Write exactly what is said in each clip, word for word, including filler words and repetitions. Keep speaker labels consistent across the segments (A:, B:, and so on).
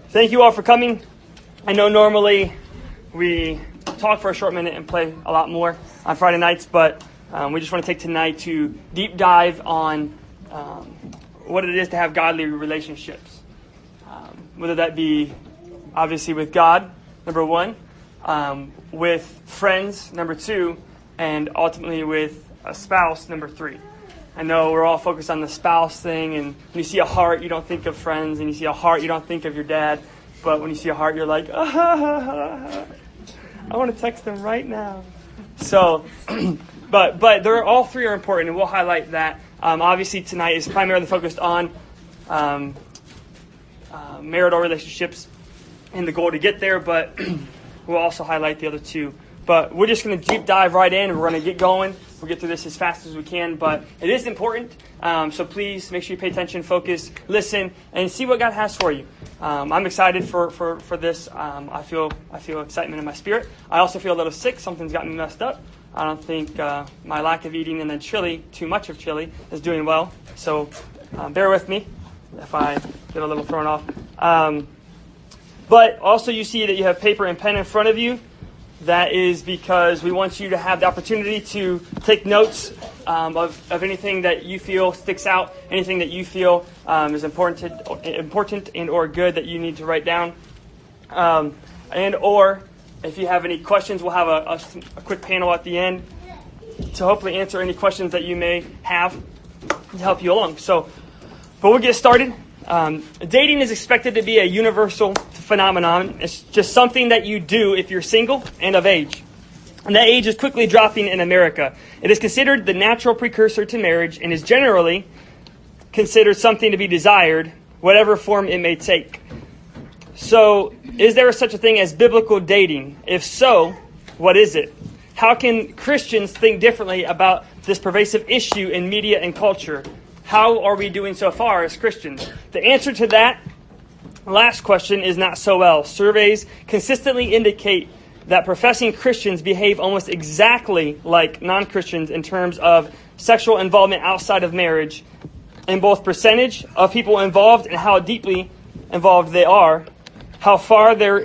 A: Thank you all for coming. I know normally we talk for a short minute and play a lot more on Friday nights, but um, we just want to take tonight to deep dive on um, what it is to have godly relationships. Um, whether that be obviously with God, number one, um, with friends, number two, and ultimately with a spouse, number three. I know we're all focused on the spouse thing, and when you see a heart, you don't think of friends, and you see a heart, you don't think of your dad, but when you see a heart, you're like, ah, I want to text them right now. So, but but they're all three are important, and we'll highlight that. Um, obviously, tonight is primarily focused on um, uh, marital relationships and the goal to get there, but we'll also highlight the other two. But we're just going to deep dive right in, and we're going to get going. We'll get through this as fast as we can, but it is important. Um, so please make sure you pay attention, focus, listen, and see what God has for you. Um, I'm excited for for for this. Um, I feel I feel excitement in my spirit. I also feel a little sick. Something's got me messed up. I don't think uh, my lack of eating and then chili, too much of chili, is doing well. So uh, bear with me if I get a little thrown off. Um, but also you see that you have paper and pen in front of you. That is because we want you to have the opportunity to take notes um, of, of anything that you feel sticks out, anything that you feel um, is important, important and or good that you need to write down. Um, and or if you have any questions, we'll have a, a, a quick panel at the end to hopefully answer any questions that you may have to help you along. So, but we'll get started. Um, dating is expected to be a universal phenomenon. It's just something that you do if you're single and of age. And that age is quickly dropping in America. It is considered the natural precursor to marriage and is generally considered something to be desired, whatever form it may take. So, is there such a thing as biblical dating? If so, what is it? How can Christians think differently about this pervasive issue in media and culture? How are we doing so far as Christians? The answer to that last question is not so well. Surveys consistently indicate that professing Christians behave almost exactly like non-Christians in terms of sexual involvement outside of marriage, in both percentage of people involved and how deeply involved they are, how far they're,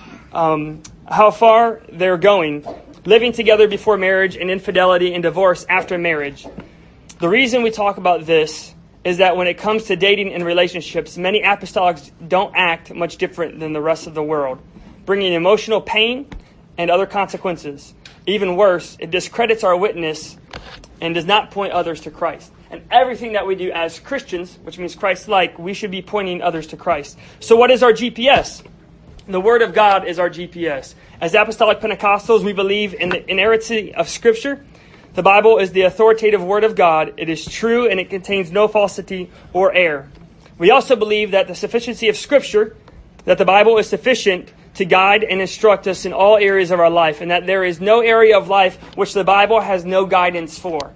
A: um, how far they're going, living together before marriage, and infidelity and divorce after marriage. The reason we talk about this is that when it comes to dating and relationships, many apostolics don't act much different than the rest of the world, bringing emotional pain and other consequences. Even worse, it discredits our witness and does not point others to Christ. And everything that we do as Christians, which means Christ-like, we should be pointing others to Christ. So what is our G P S? The Word of God is our G P S. As Apostolic Pentecostals, we believe in the inerrancy of Scripture. The Bible is the authoritative Word of God. It is true and it contains no falsity or error. We also believe that the sufficiency of Scripture, that the Bible is sufficient to guide and instruct us in all areas of our life, and that there is no area of life which the Bible has no guidance for.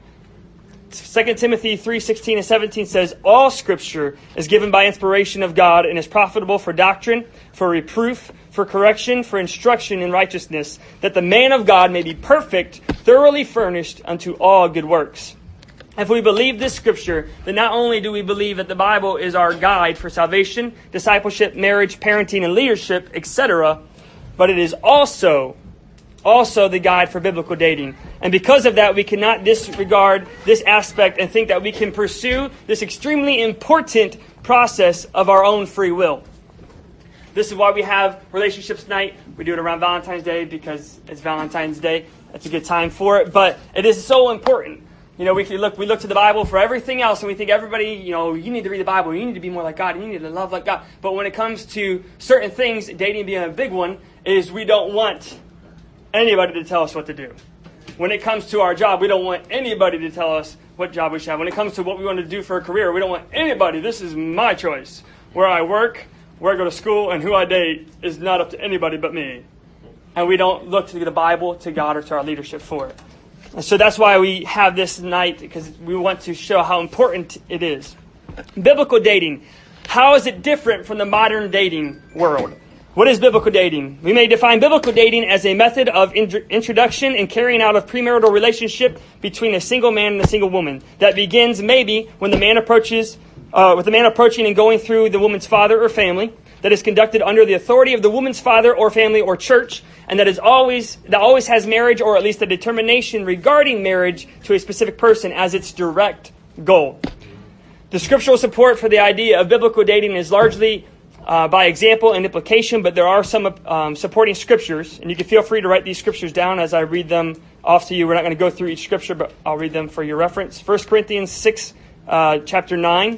A: Second Timothy three sixteen and seventeen says, all Scripture is given by inspiration of God and is profitable for doctrine, for reproof, for correction, for instruction in righteousness, that the man of God may be perfect, thoroughly furnished unto all good works. If we believe this Scripture, then not only do we believe that the Bible is our guide for salvation, discipleship, marriage, parenting, and leadership, et cetera, but it is also, also the guide for biblical dating. And because of that, we cannot disregard this aspect and think that we can pursue this extremely important process of our own free will. This is why we have Relationships Night. We do it around Valentine's Day because it's Valentine's Day. It's a good time for it. But it is so important. You know, we can look we look to the Bible for everything else, and we think everybody, you know, you need to read the Bible. You need to be more like God. You need to love like God. But when it comes to certain things, dating being a big one, is we don't want anybody to tell us what to do. When it comes to our job, we don't want anybody to tell us what job we should have. When it comes to what we want to do for a career, we don't want anybody. This is my choice. Where I work, where I go to school, and who I date is not up to anybody but me. And we don't look to the Bible, to God, or to our leadership for it. And so that's why we have this night, because we want to show how important it is. Biblical dating. How is it different from the modern dating world? What is biblical dating? We may define biblical dating as a method of in- introduction and carrying out of premarital relationship between a single man and a single woman that begins maybe when the man approaches, uh, with the man approaching and going through the woman's father or family, that is conducted under the authority of the woman's father or family or church, and that is always that always has marriage, or at least a determination regarding marriage to a specific person as its direct goal. The scriptural support for the idea of biblical dating is largely uh, by example and implication, but there are some um, supporting scriptures, and you can feel free to write these scriptures down as I read them off to you. We're not going to go through each scripture, but I'll read them for your reference. First Corinthians six, uh, chapter nine.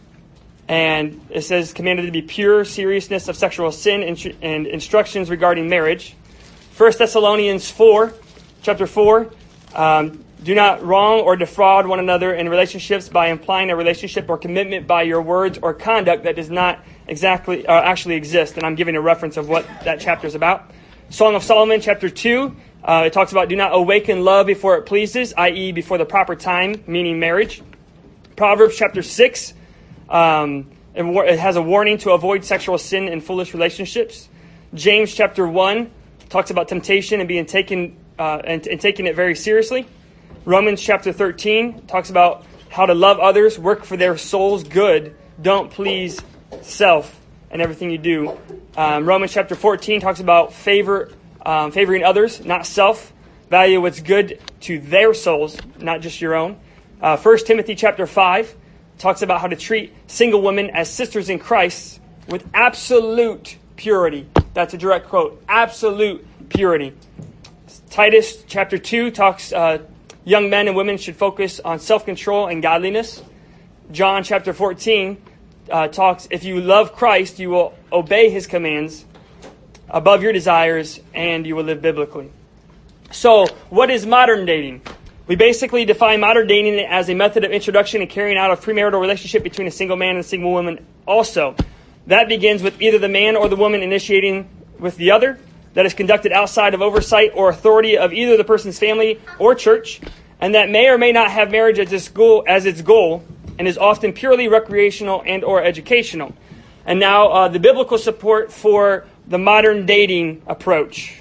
A: And it says, commanded to be pure, seriousness of sexual sin, and, and instructions regarding marriage. First Thessalonians four, chapter four, um, do not wrong or defraud one another in relationships by implying a relationship or commitment by your words or conduct that does not exactly uh, actually exist. And I'm giving a reference of what that chapter is about. Song of Solomon, chapter two, uh, it talks about do not awaken love before it pleases, that is before the proper time, meaning marriage. Proverbs, chapter six, Um, it has a warning to avoid sexual sin and foolish relationships. James chapter one talks about temptation and being taken uh, and, and taking it very seriously. Romans chapter thirteen talks about how to love others, work for their soul's good, don't please self in everything you do. Um, Romans chapter fourteen talks about favor, um, favoring others, not self. Value what's good to their souls, not just your own. Uh, First Timothy chapter five talks about how to treat single women as sisters in Christ with absolute purity. That's a direct quote. Absolute purity. Titus chapter two talks uh, young men and women should focus on self-control and godliness. John chapter fourteen uh, talks, if you love Christ, you will obey his commands above your desires, and you will live biblically. So, what is modern dating? We basically define modern dating as a method of introduction and carrying out a premarital relationship between a single man and a single woman also. That begins with either the man or the woman initiating with the other. That is conducted outside of oversight or authority of either the person's family or church. And that may or may not have marriage as its goal, as its goal and is often purely recreational and or educational. And now uh, the biblical support for the modern dating approach.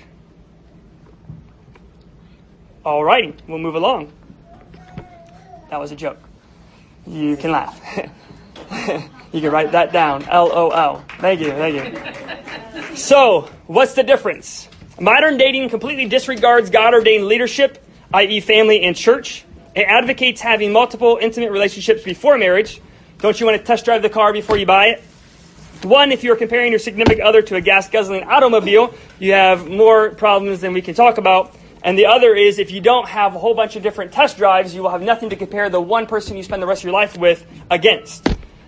A: Alrighty, we'll move along. That was a joke. You can laugh. You can write that down. L O L. Thank you, thank you. So, what's the difference? Modern dating completely disregards God-ordained leadership, that is family and church. It advocates having multiple intimate relationships before marriage. Don't you want to test drive the car before you buy it? One, if you're comparing your significant other to a gas-guzzling automobile, you have more problems than we can talk about. And the other is, if you don't have a whole bunch of different test drives, you will have nothing to compare the one person you spend the rest of your life with against.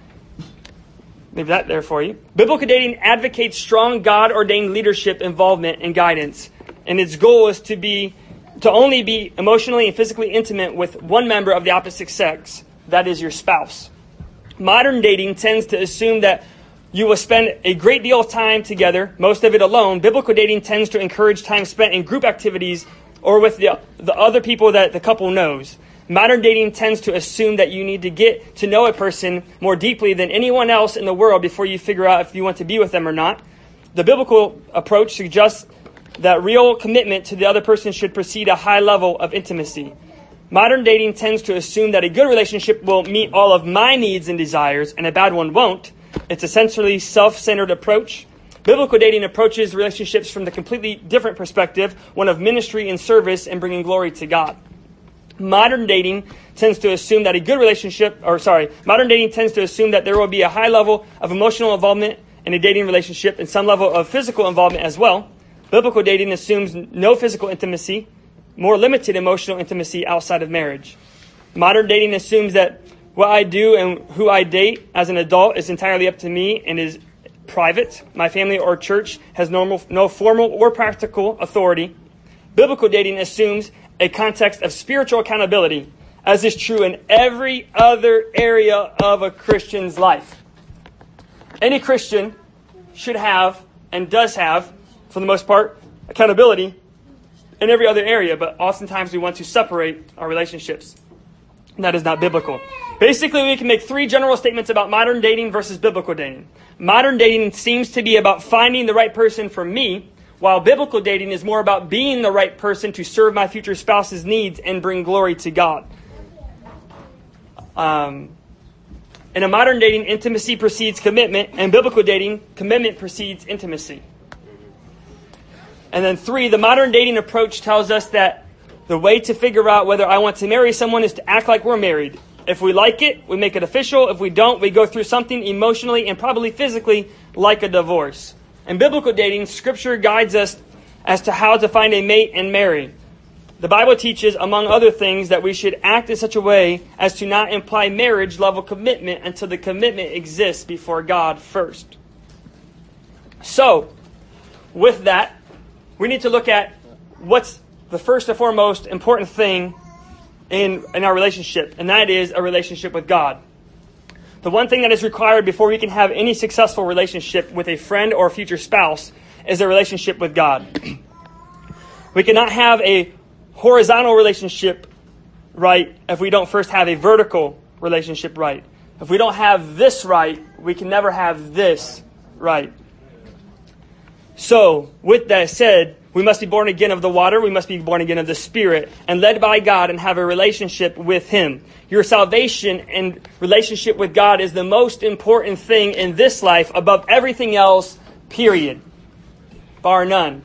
A: Leave that there for you. Biblical dating advocates strong God-ordained leadership, involvement, and guidance. And its goal is to be to only be emotionally and physically intimate with one member of the opposite sex, that is your spouse. Modern dating tends to assume that you will spend a great deal of time together, most of it alone. Biblical dating tends to encourage time spent in group activities or with the, the other people that the couple knows. Modern dating tends to assume that you need to get to know a person more deeply than anyone else in the world before you figure out if you want to be with them or not. The biblical approach suggests that real commitment to the other person should precede a high level of intimacy. Modern dating tends to assume that a good relationship will meet all of my needs and desires, and a bad one won't. It's essentially self-centered approach. Biblical dating approaches relationships from the completely different perspective, one of ministry and service and bringing glory to God. Modern dating tends to assume that a good relationship, or sorry, modern dating tends to assume that there will be a high level of emotional involvement in a dating relationship and some level of physical involvement as well. Biblical dating assumes no physical intimacy, more limited emotional intimacy outside of marriage. Modern dating assumes that what I do and who I date as an adult is entirely up to me and is private. My family or church has normal, no formal or practical authority. Biblical dating assumes a context of spiritual accountability, as is true in every other area of a Christian's life. Any Christian should have, and does have, for the most part, accountability in every other area, but oftentimes we want to separate our relationships. And that is not biblical. Basically, we can make three general statements about modern dating versus biblical dating. Modern dating seems to be about finding the right person for me, while biblical dating is more about being the right person to serve my future spouse's needs and bring glory to God. Um, In a modern dating, intimacy precedes commitment, and biblical dating, commitment precedes intimacy. And then three, the modern dating approach tells us that the way to figure out whether I want to marry someone is to act like we're married. If we like it, we make it official. If we don't, we go through something emotionally and probably physically like a divorce. In biblical dating, Scripture guides us as to how to find a mate and marry. The Bible teaches, among other things, that we should act in such a way as to not imply marriage-level commitment until the commitment exists before God first. So, with that, we need to look at what's the first and foremost important thing in, in our relationship, and that is a relationship with God. The one thing that is required before we can have any successful relationship with a friend or future spouse is a relationship with God. We cannot have a horizontal relationship right if we don't first have a vertical relationship right. If we don't have this right, we can never have this right. So, with that said, we must be born again of the water, we must be born again of the Spirit, and led by God and have a relationship with Him. Your salvation and relationship with God is the most important thing in this life above everything else, period. Bar none.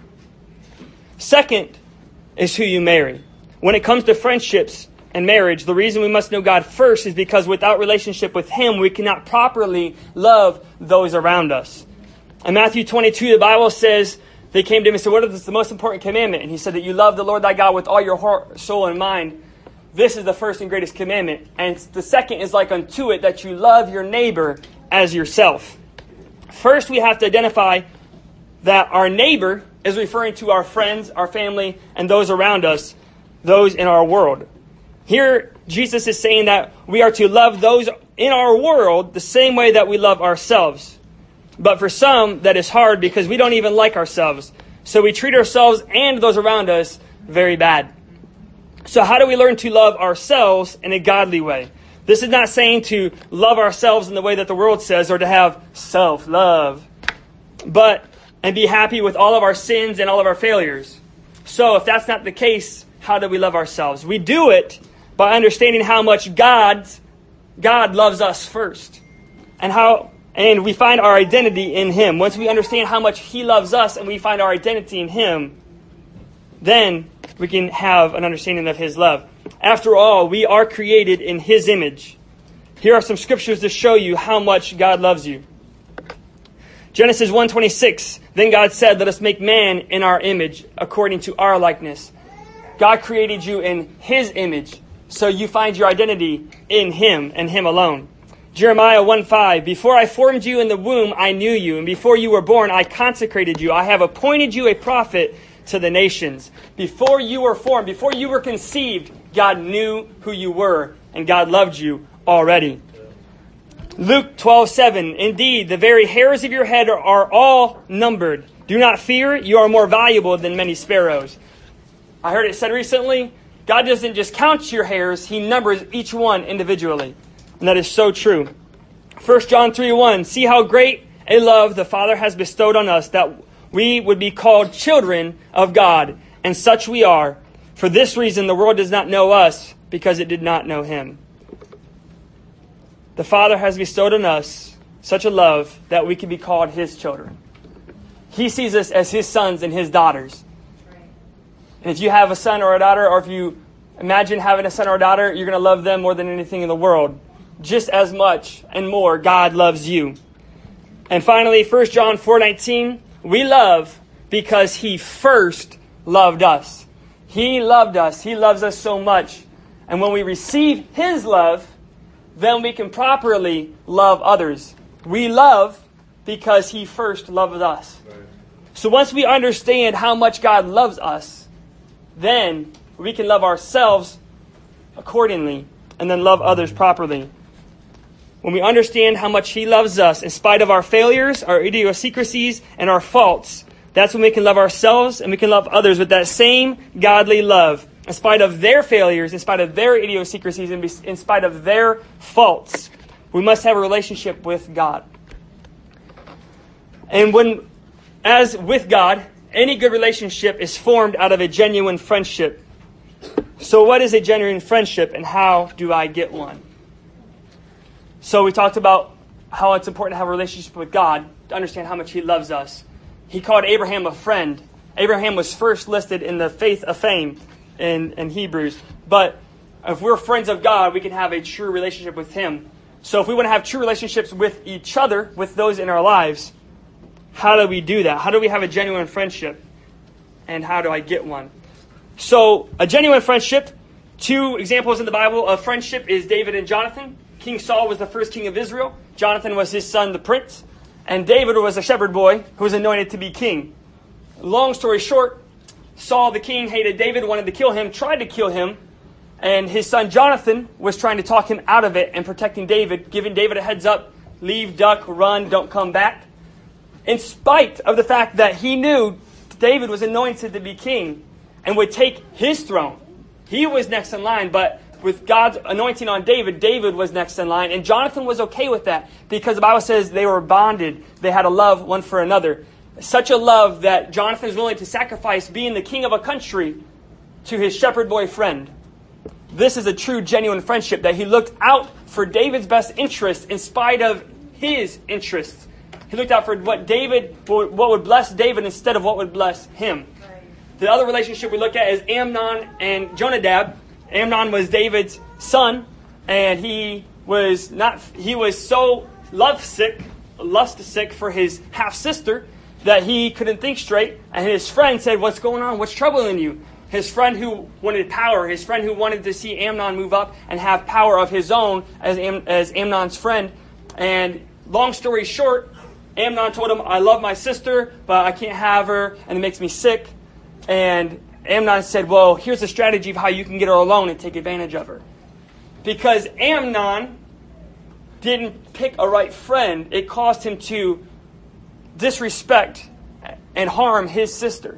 A: Second is who you marry. When it comes to friendships and marriage, the reason we must know God first is because without relationship with Him, we cannot properly love those around us. In Matthew twenty-two, the Bible says, they came to him and said, what is the most important commandment? And he said that you love the Lord thy God with all your heart, soul, and mind. This is the first and greatest commandment. And the second is like unto it, that you love your neighbor as yourself. First, we have to identify that our neighbor is referring to our friends, our family, and those around us, those in our world. Here, Jesus is saying that we are to love those in our world the same way that we love ourselves. But for some, that is hard because we don't even like ourselves. So we treat ourselves and those around us very bad. So how do we learn to love ourselves in a godly way? This is not saying to love ourselves in the way that the world says or to have self-love, but and be happy with all of our sins and all of our failures. So if that's not the case, how do we love ourselves? We do it by understanding how much God's, God loves us first. And how and we find our identity in Him. Once we understand how much He loves us and we find our identity in Him, then we can have an understanding of His love. After all, we are created in His image. Here are some scriptures to show you how much God loves you. Genesis one twenty-six, then God said, let us make man in our image, according to our likeness. God created you in His image, so you find your identity in Him and Him alone. Jeremiah one five, before I formed you in the womb, I knew you, and before you were born, I consecrated you. I have appointed you a prophet to the nations. Before you were formed, before you were conceived, God knew who you were, and God loved you already. Luke twelve seven, indeed, the very hairs of your head are, are all numbered. Do not fear, you are more valuable than many sparrows. I heard it said recently, God doesn't just count your hairs, He numbers each one individually. And that is so true. First John three one, see how great a love the Father has bestowed on us, that we would be called children of God, and such we are. For this reason the world does not know us, because it did not know Him. The Father has bestowed on us such a love that we can be called His children. He sees us as His sons and His daughters. And if you have a son or a daughter, or if you imagine having a son or a daughter, you're going to love them more than anything in the world. Just as much and more, God loves you. And finally, First John four nineteen, we love because He first loved us. He loved us. He loves us so much. And when we receive His love, then we can properly love others. We love because He first loved us. So once we understand how much God loves us, then we can love ourselves accordingly and then love others properly. When we understand how much He loves us, in spite of our failures, our idiosyncrasies, and our faults, that's when we can love ourselves and we can love others with that same godly love. In spite of their failures, in spite of their idiosyncrasies, and in spite of their faults, we must have a relationship with God. And when, as with God, any good relationship is formed out of a genuine friendship. So what is a genuine friendship and how do I get one? So we talked about how it's important to have a relationship with God, to understand how much he loves us. He called Abraham a friend. Abraham was first listed in the faith of fame in, in Hebrews. But if we're friends of God, we can have a true relationship with him. So if we want to have true relationships with each other, with those in our lives, how do we do that? How do we have a genuine friendship? And how do I get one? So a genuine friendship, two examples in the Bible of friendship is David and Jonathan. King Saul was the first king of Israel. Jonathan was his son, the prince. And David was a shepherd boy who was anointed to be king. Long story short, Saul the king hated David, wanted to kill him, tried to kill him. And his son Jonathan was trying to talk him out of it and protecting David, giving David a heads up, leave, duck, run, don't come back. In spite of the fact that he knew David was anointed to be king and would take his throne. He was next in line, but with God's anointing on David, David was next in line. And Jonathan was okay with that because the Bible says they were bonded. They had a love one for another. Such a love that Jonathan is willing to sacrifice being the king of a country to his shepherd boy friend. This is a true, genuine friendship that he looked out for David's best interest in spite of his interests. He looked out for what David, what would bless David instead of what would bless him. The other relationship we look at is Amnon and Jonadab. Amnon was David's son, and he was not. He was so love sick, lust sick for his half sister that he couldn't think straight. And his friend said, "What's going on? What's troubling you?" His friend who wanted power, his friend who wanted to see Amnon move up and have power of his own as Am- as Amnon's friend. And long story short, Amnon told him, "I love my sister, but I can't have her, and it makes me sick." And Amnon said, "Well, here's a strategy of how you can get her alone and take advantage of her." Because Amnon didn't pick a right friend, it caused him to disrespect and harm his sister.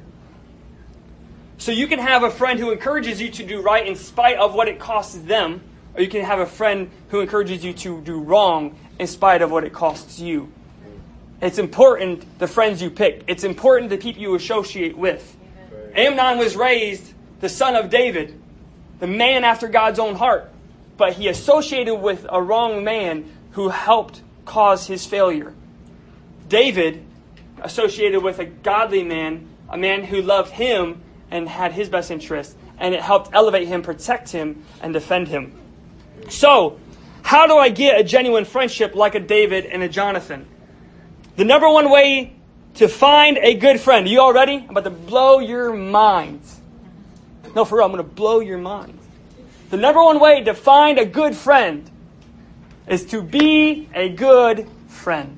A: So you can have a friend who encourages you to do right in spite of what it costs them, or you can have a friend who encourages you to do wrong in spite of what it costs you. It's important the friends you pick. It's important the people you associate with. Amnon was raised the son of David, the man after God's own heart, but he associated with a wrong man who helped cause his failure. David associated with a godly man, a man who loved him and had his best interest, and it helped elevate him, protect him, and defend him. So, how do I get a genuine friendship like a David and a Jonathan? The number one way to find a good friend. Are you all ready? I'm about to blow your minds. No, for real, I'm going to blow your minds. The number one way to find a good friend is to be a good friend.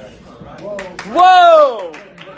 A: Whoa!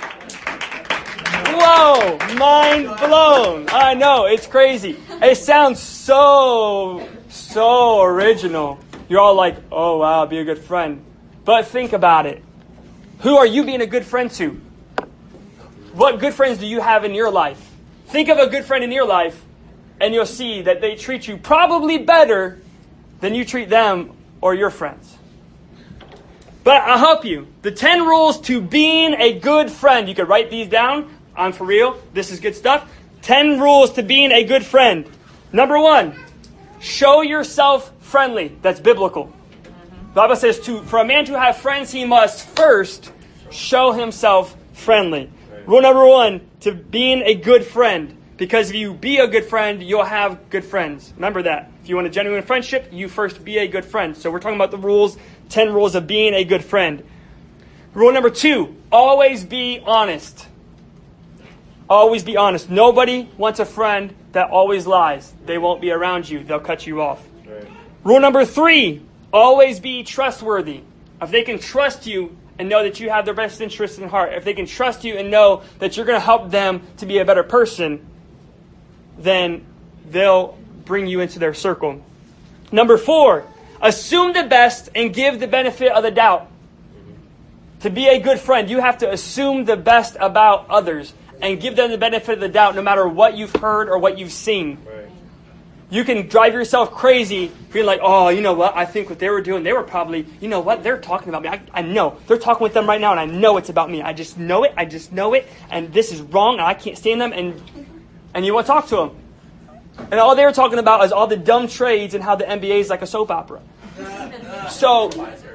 A: Whoa! Mind blown. I know, it's crazy. It sounds so, so original. You're all like, oh wow, be a good friend. But think about it. Who are you being a good friend to? What good friends do you have in your life? Think of a good friend in your life, and you'll see that they treat you probably better than you treat them or your friends. But I'll help you. The ten rules to being a good friend. You could write these down. I'm for real. This is good stuff. ten rules to being a good friend. Number one, show yourself friendly. That's biblical. The Bible says, to, for a man to have friends, he must first show himself friendly. Rule number one, to being a good friend. Because if you be a good friend, you'll have good friends. Remember that. If you want a genuine friendship, you first be a good friend. So we're talking about the rules, ten rules of being a good friend. Rule number two, always be honest. Always be honest. Nobody wants a friend that always lies. They won't be around you. They'll cut you off. Right. Rule number three, always be trustworthy. If they can trust you and know that you have their best interests in heart, if they can trust you and know that you're going to help them to be a better person, then they'll bring you into their circle. Number four, assume the best and give the benefit of the doubt. To be a good friend, you have to assume the best about others and give them the benefit of the doubt no matter what you've heard or what you've seen. Right. You can drive yourself crazy feeling like, oh, you know what, I think what they were doing, they were probably, you know what, they're talking about me. I, I know. They're talking with them right now and I know it's about me. I just know it. I just know it. And this is wrong and I can't stand them. And, and you want to talk to them. And all they were talking about is all the dumb trades and how the N B A is like a soap opera. So,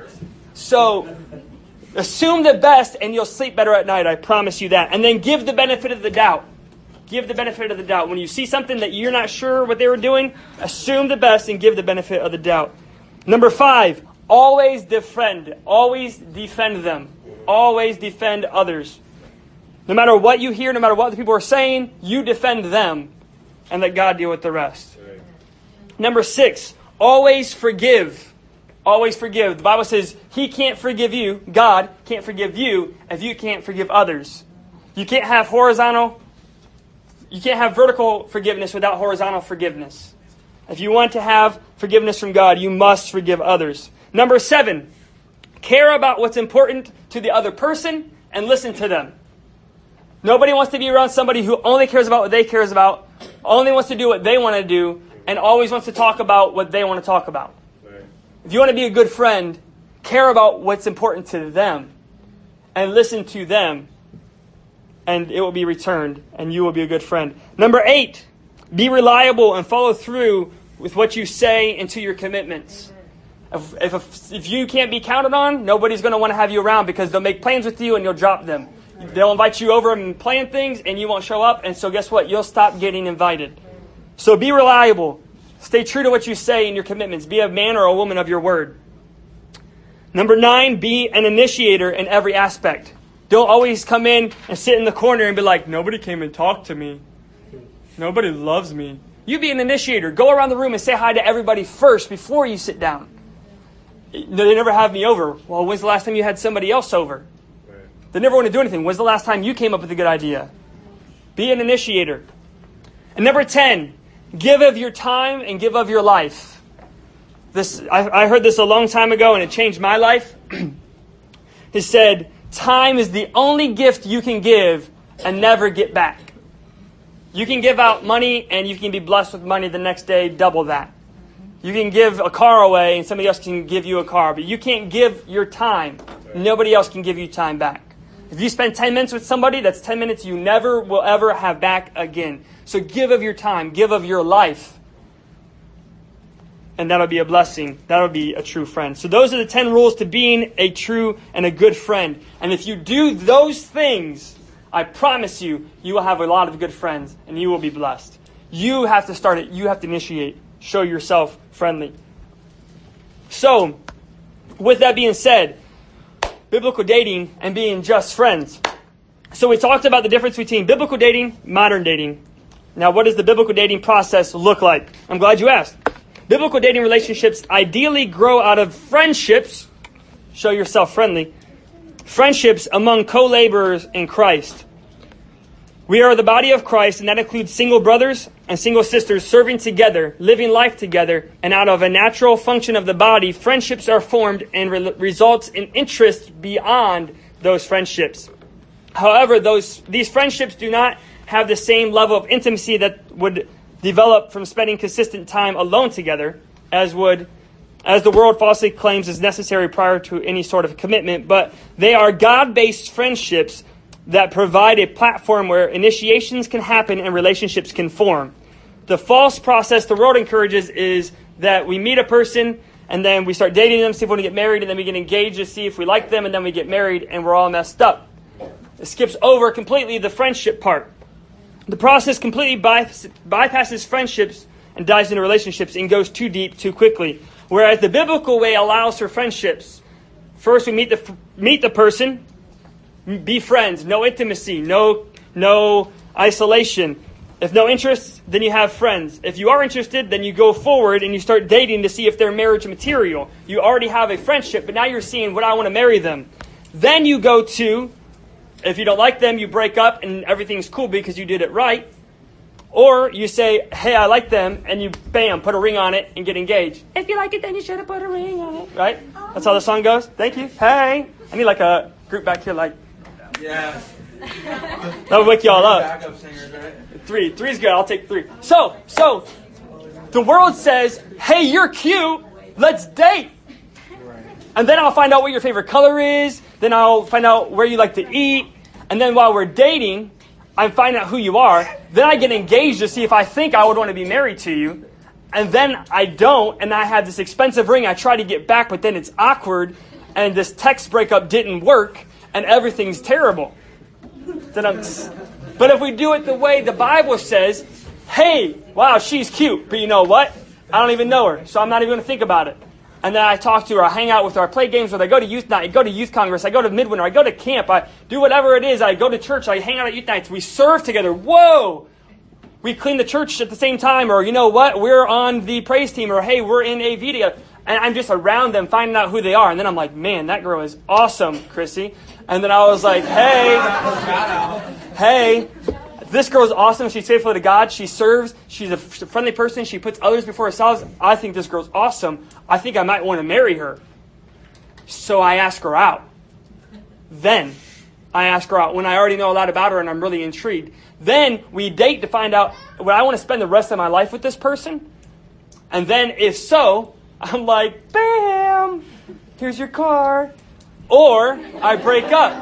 A: so assume the best and you'll sleep better at night. I promise you that. And then give the benefit of the doubt. Give the benefit of the doubt. When you see something that you're not sure what they were doing, assume the best and give the benefit of the doubt. Number five, always defend. Always defend them. Always defend others. No matter what you hear, no matter what the people are saying, you defend them and let God deal with the rest. Number six, always forgive. Always forgive. The Bible says He can't forgive you, God can't forgive you if you can't forgive others. You can't have horizontal, you can't have vertical forgiveness without horizontal forgiveness. If you want to have forgiveness from God, you must forgive others. Number seven, care about what's important to the other person and listen to them. Nobody wants to be around somebody who only cares about what they cares about, only wants to do what they want to do, and always wants to talk about what they want to talk about. Right. If you want to be a good friend, care about what's important to them and listen to them, and it will be returned, and you will be a good friend. Number eight, be reliable and follow through with what you say and to your commitments. If, if, if you can't be counted on, nobody's going to want to have you around because they'll make plans with you and you'll drop them. They'll invite you over and plan things and you won't show up. And so guess what? You'll stop getting invited. So be reliable. Stay true to what you say in your commitments. Be a man or a woman of your word. Number nine, be an initiator in every aspect. Don't always come in and sit in the corner and be like, nobody came and talked to me. Nobody loves me. You be an initiator. Go around the room and say hi to everybody first before you sit down. They never have me over. Well, when's the last time you had somebody else over? They never want to do anything. When's the last time you came up with a good idea? Be an initiator. And number ten, give of your time and give of your life. This I, I heard this a long time ago and it changed my life. He said, time is the only gift you can give and never get back. You can give out money and you can be blessed with money the next day, double that. You can give a car away and somebody else can give you a car, but you can't give your time. Nobody else can give you time back. If you spend ten minutes with somebody, that's ten minutes you never will ever have back again. So give of your time, give of your life. And that'll be a blessing. That'll be a true friend. So those are the ten rules to being a true and a good friend. And if you do those things, I promise you, you will have a lot of good friends and you will be blessed. You have to start it. You have to initiate. Show yourself friendly. So, with that being said, biblical dating and being just friends. So we talked about the difference between biblical dating, modern dating. Now, what does the biblical dating process look like? I'm glad you asked. Biblical dating relationships ideally grow out of friendships. Show yourself friendly. Friendships among co-laborers in Christ. We are the body of Christ, and that includes single brothers and single sisters serving together, living life together, and out of a natural function of the body, friendships are formed and re- results in interest beyond those friendships. However, those these friendships do not have the same level of intimacy that would develop from spending consistent time alone together, as would as the world falsely claims is necessary prior to any sort of commitment, but they are God-based friendships that provide a platform where initiations can happen and relationships can form. The false process the world encourages is that we meet a person and then we start dating them, see if we want to get married, and then we get engaged to see if we like them, and then we get married and we're all messed up. It skips over completely the friendship part. The process completely bypass, bypasses friendships and dives into relationships and goes too deep too quickly. Whereas the biblical way allows for friendships. First we meet the meet the person, be friends, no intimacy, no no isolation. If no interest, then you have friends. If you are interested, then you go forward and you start dating to see if they're marriage material. You already have a friendship, but now you're seeing, would I want to marry them? Then you go to, if you don't like them, you break up and everything's cool because you did it right. Or you say, hey, I like them, and you, bam, put a ring on it and get engaged. If you like it, then you should have put a ring on it. Right? That's how the song goes. Thank you. Hey. I need like a group back here like...
B: Yeah.
A: That'll wake y'all up.
B: Backup singers, right?
A: Three. Three's good. I'll take three. So, so, the world says, hey, you're cute. Let's date. And then I'll find out what your favorite color is. Then I'll find out where you like to eat. And then while we're dating, I find out who you are. Then I get engaged to see if I think I would want to be married to you. and then I don't, and I have this expensive ring I try to get back, but then it's awkward, and this text breakup didn't work, and everything's terrible. Then I'm, but if we do it the way the Bible says, hey, wow, she's cute, but you know what? I don't even know her, so I'm not even going to think about it. And then I talk to her, I hang out with her, I play games with her, I go to youth night, I go to youth congress, I go to midwinter, I go to camp, I do whatever it is, I go to church, I hang out at youth nights, we serve together. Whoa! We clean the church at the same time, or you know what, we're on the praise team, or hey, we're in A V together. And I'm just around them, finding out who they are. And then I'm like, man, that girl is awesome, Chrissy. And then I was like, hey, hey, this girl's awesome. She's faithful to God. She serves. She's a friendly person. She puts others before herself. I think this girl's awesome. I think I might want to marry her. So I ask her out. Then I ask her out when I already know a lot about her and I'm really intrigued. Then we date to find out, would I want to spend the rest of my life with this person? And then if so, I'm like, bam, here's your card. Or I break up.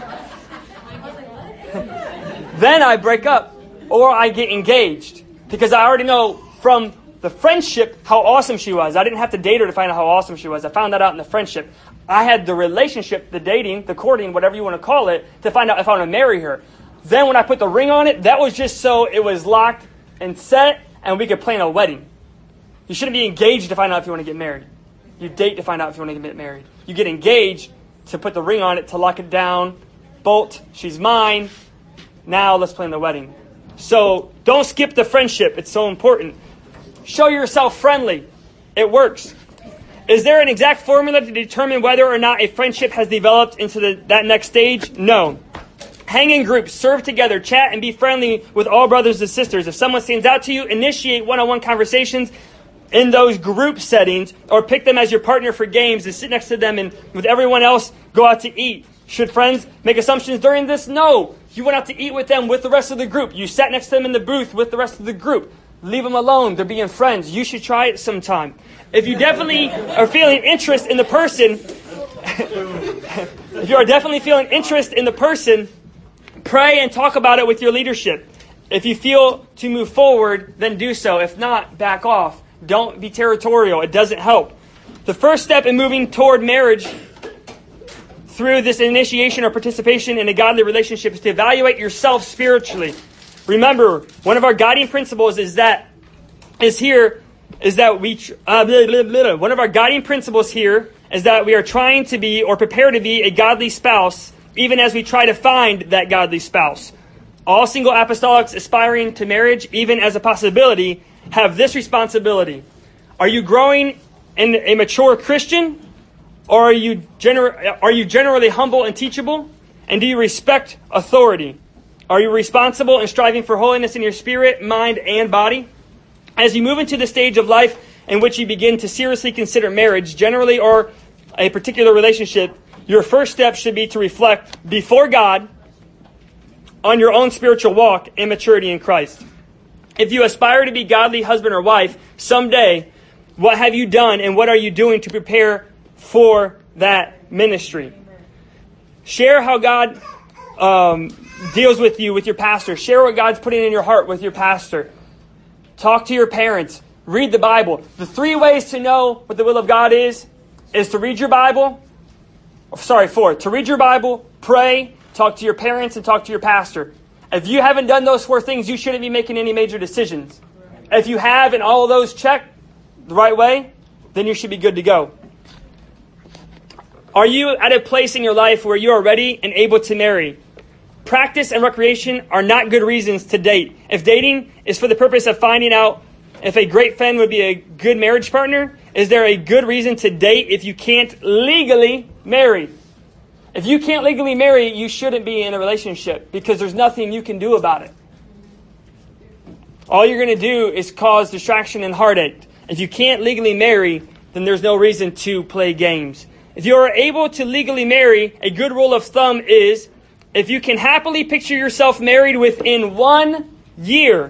A: Then I break up. Or I get engaged. Because I already know from the friendship how awesome she was. I didn't have to date her to find out how awesome she was. I found that out in the friendship. I had the relationship, the dating, the courting, whatever you want to call it, to find out if I want to marry her. Then when I put the ring on it, that was just so it was locked and set and we could plan a wedding. You shouldn't be engaged to find out if you want to get married. You date to find out if you want to get married. You get engaged to put the ring on it, to lock it down. Bolt, she's mine. Now let's plan the wedding. So don't skip the friendship. It's so important. Show yourself friendly. It works. Is there an exact formula to determine whether or not a friendship has developed into the, that next stage? No. Hang in groups, serve together, chat, and be friendly with all brothers and sisters. If someone stands out to you, initiate one-on-one conversations in those group settings, or pick them as your partner for games and sit next to them and with everyone else go out to eat. Should friends make assumptions during this? No. You went out to eat with them with the rest of the group. You sat next to them in the booth with the rest of the group. Leave them alone. They're being friends. You should try it sometime. If you definitely are feeling interest in the person, if you are definitely feeling interest in the person, pray and talk about it with your leadership. If you feel to move forward, then do so. If not, back off. Don't be territorial. It doesn't help. The first step in moving toward marriage through this initiation or participation in a godly relationship is to evaluate yourself spiritually. Remember, one of our guiding principles is that is here is that we uh, blah, blah, blah. one of our guiding principles here is that we are trying to be or prepare to be a godly spouse, even as we try to find that godly spouse. All single apostolics aspiring to marriage, even as a possibility, have this responsibility. Are you growing in a mature Christian? Or are you, gener- are you generally humble and teachable? And do you respect authority? Are you responsible and striving for holiness in your spirit, mind, and body? As you move into the stage of life in which you begin to seriously consider marriage, generally or a particular relationship, your first step should be to reflect before God on your own spiritual walk and maturity in Christ. If you aspire to be godly husband or wife someday, what have you done and what are you doing to prepare for that ministry? Share how God um, deals with you with your pastor. Share what God's putting in your heart with your pastor. Talk to your parents. Read the Bible. The three ways to know what the will of God is, is to read your Bible. Sorry, four. To read your Bible, pray, talk to your parents, and talk to your pastor. If you haven't done those four things, you shouldn't be making any major decisions. If you have and all of those checked the right way, then you should be good to go. Are you at a place in your life where you are ready and able to marry? Practice and recreation are not good reasons to date. If dating is for the purpose of finding out if a great friend would be a good marriage partner, is there a good reason to date if you can't legally marry? If you can't legally marry, you shouldn't be in a relationship because there's nothing you can do about it. All you're going to do is cause distraction and heartache. If you can't legally marry, then there's no reason to play games. If you are able to legally marry, a good rule of thumb is if you can happily picture yourself married within one year.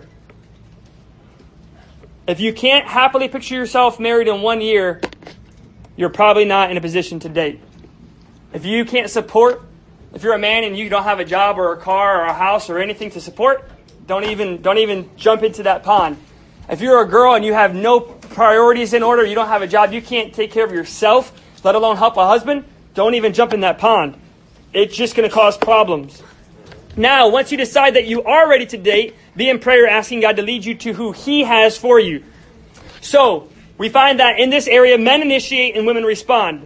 A: If you can't happily picture yourself married in one year, you're probably not in a position to date. If you can't support, if you're a man and you don't have a job or a car or a house or anything to support, don't even don't even jump into that pond. If you're a girl and you have no priorities in order, you don't have a job, you can't take care of yourself, let alone help a husband, don't even jump in that pond. It's just going to cause problems. Now, once you decide that you are ready to date, be in prayer asking God to lead you to who He has for you. So, we find that in this area, men initiate and women respond.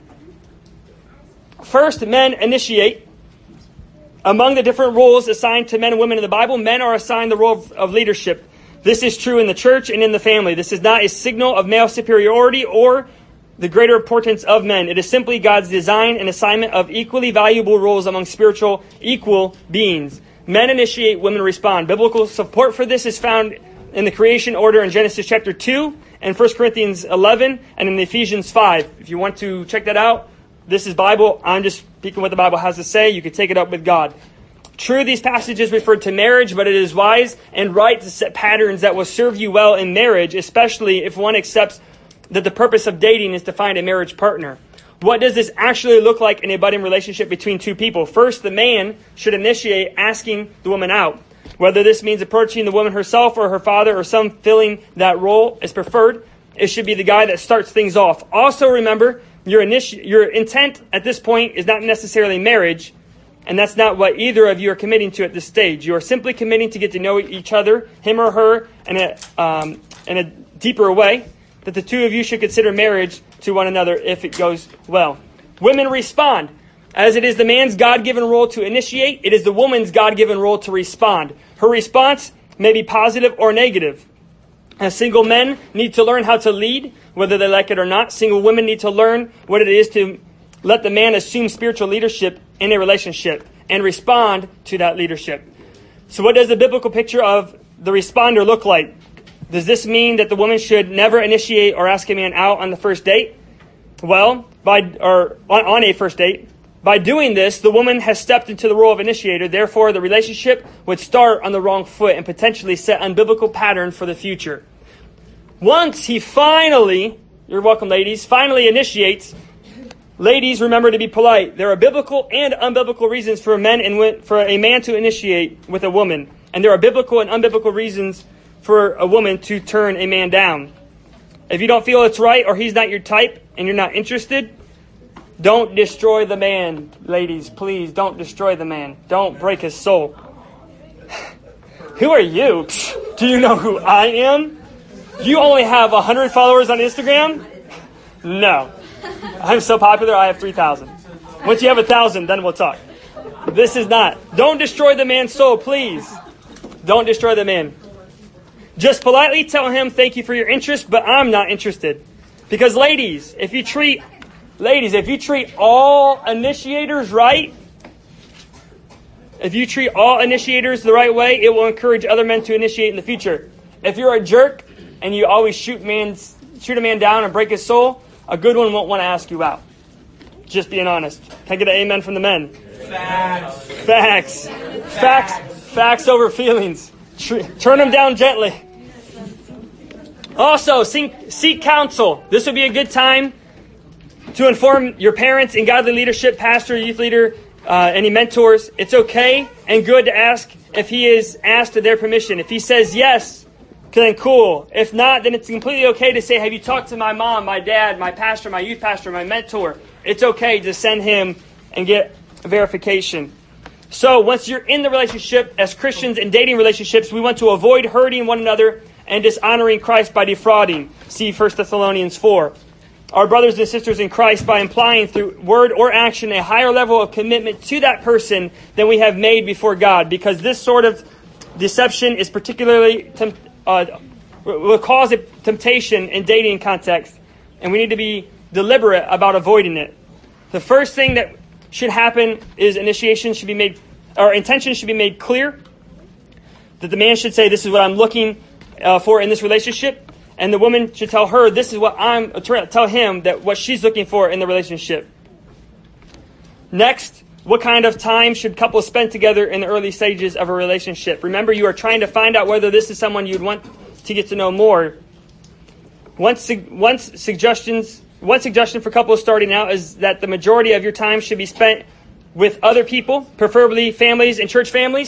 A: First, men initiate. Among the different roles assigned to men and women in the Bible, men are assigned the role of, of leadership. This is true in the church and in the family. This is not a signal of male superiority or the greater importance of men. It is simply God's design and assignment of equally valuable roles among spiritual, equal beings. Men initiate, women respond. Biblical support for this is found in the creation order in Genesis chapter two and First Corinthians eleven and in Ephesians five. If you want to check that out, this is Bible. I'm just speaking what the Bible has to say. You can take it up with God. True, these passages refer to marriage, but it is wise and right to set patterns that will serve you well in marriage, especially if one accepts that the purpose of dating is to find a marriage partner. What does this actually look like in a budding relationship between two people? First, the man should initiate asking the woman out. Whether this means approaching the woman herself or her father or some filling that role is preferred, it should be the guy that starts things off. Also remember, your, initi- your intent at this point is not necessarily marriage, and that's not what either of you are committing to at this stage. You are simply committing to get to know each other, him or her, in a, um, in a deeper way, that the two of you should consider marriage to one another if it goes well. Women respond. As it is the man's God-given role to initiate, it is the woman's God-given role to respond. Her response may be positive or negative. As single men need to learn how to lead, whether they like it or not, single women need to learn what it is to let the man assume spiritual leadership in a relationship and respond to that leadership. So what does the biblical picture of the responder look like? Does this mean that the woman should never initiate or ask a man out on the first date? Well, by or on, on a first date, by doing this, the woman has stepped into the role of initiator. Therefore, the relationship would start on the wrong foot and potentially set unbiblical pattern for the future. Once he finally, you're welcome ladies, finally initiates, ladies, remember to be polite. There are biblical and unbiblical reasons for men and for a man to initiate with a woman. And there are biblical and unbiblical reasons for a woman to turn a man down. If you don't feel it's right or he's not your type and you're not interested, don't destroy the man, ladies. Please don't destroy the man. Don't break his soul. Who are you? Do you know who I am? You only have one hundred followers on Instagram? No. I'm so popular, I have three thousand. Once you have one thousand, then we'll talk. This is not. Don't destroy the man's soul, please. Don't destroy the man. Just politely tell him, thank you for your interest, but I'm not interested. Because ladies, if you treat ladies, if you treat all initiators right, if you treat all initiators the right way, it will encourage other men to initiate in the future. If you're a jerk and you always shoot man's shoot a man down and break his soul, a good one won't want to ask you out. Just being honest. Can I get an amen from the men?
B: Facts.
A: Facts. Facts. Facts over feelings. Turn them down gently. Also, seek, seek counsel. This would be a good time to inform your parents and godly leadership, pastor, youth leader, uh, any mentors. It's okay and good to ask if he is asked to their permission. If he says yes, then cool. If not, then it's completely okay to say, have you talked to my mom, my dad, my pastor, my youth pastor, my mentor? It's okay to send him and get verification. So once you're in the relationship, as Christians in dating relationships, we want to avoid hurting one another and dishonoring Christ by defrauding. See First Thessalonians four. Our brothers and sisters in Christ by implying through word or action a higher level of commitment to that person than we have made before God. Because this sort of deception is particularly temp- uh, will cause a temptation in dating context. And we need to be deliberate about avoiding it. The first thing that should happen is initiation should be made, or intention should be made clear. That the man should say, this is what I'm looking uh, for in this relationship. And the woman should tell her, this is what I'm, tell him that what she's looking for in the relationship. Next, what kind of time should couples spend together in the early stages of a relationship? Remember, you are trying to find out whether this is someone you'd want to get to know more. Once, once suggestions, one suggestion for couples starting out is that the majority of your time should be spent with other people, preferably families and church families.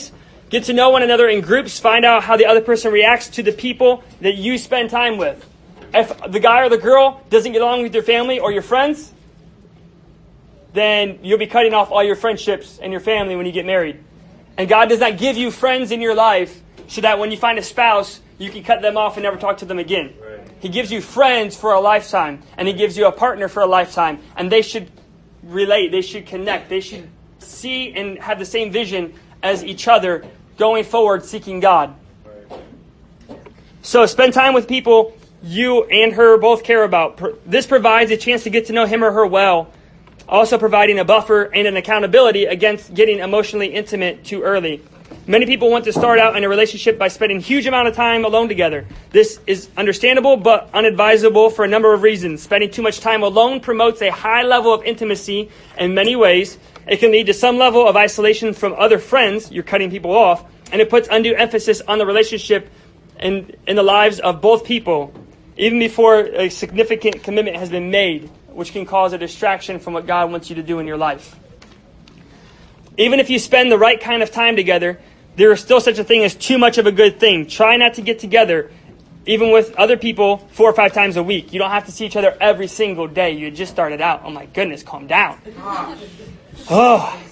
A: Get to know one another in groups. Find out how the other person reacts to the people that you spend time with. If the guy or the girl doesn't get along with your family or your friends, then you'll be cutting off all your friendships and your family when you get married. And God does not give you friends in your life so that when you find a spouse, you can cut them off and never talk to them again. Right. He gives you friends for a lifetime, and He gives you a partner for a lifetime. And they should relate, they should connect, they should see and have the same vision as each other going forward, seeking God. Right. So spend time with people you and her both care about. This provides a chance to get to know him or her well, also providing a buffer and an accountability against getting emotionally intimate too early. Many people want to start out in a relationship by spending a huge amount of time alone together. This is understandable but unadvisable for a number of reasons. Spending too much time alone promotes a high level of intimacy in many ways. It can lead to some level of isolation from other friends. You're cutting people off. And it puts undue emphasis on the relationship in, in the lives of both people, even before a significant commitment has been made, which can cause a distraction from what God wants you to do in your life. Even if you spend the right kind of time together, there is still such a thing as too much of a good thing. Try not to get together, even with other people, four or five times a week. You don't have to see each other every single day. You just started out. Oh my goodness, calm down. Oh.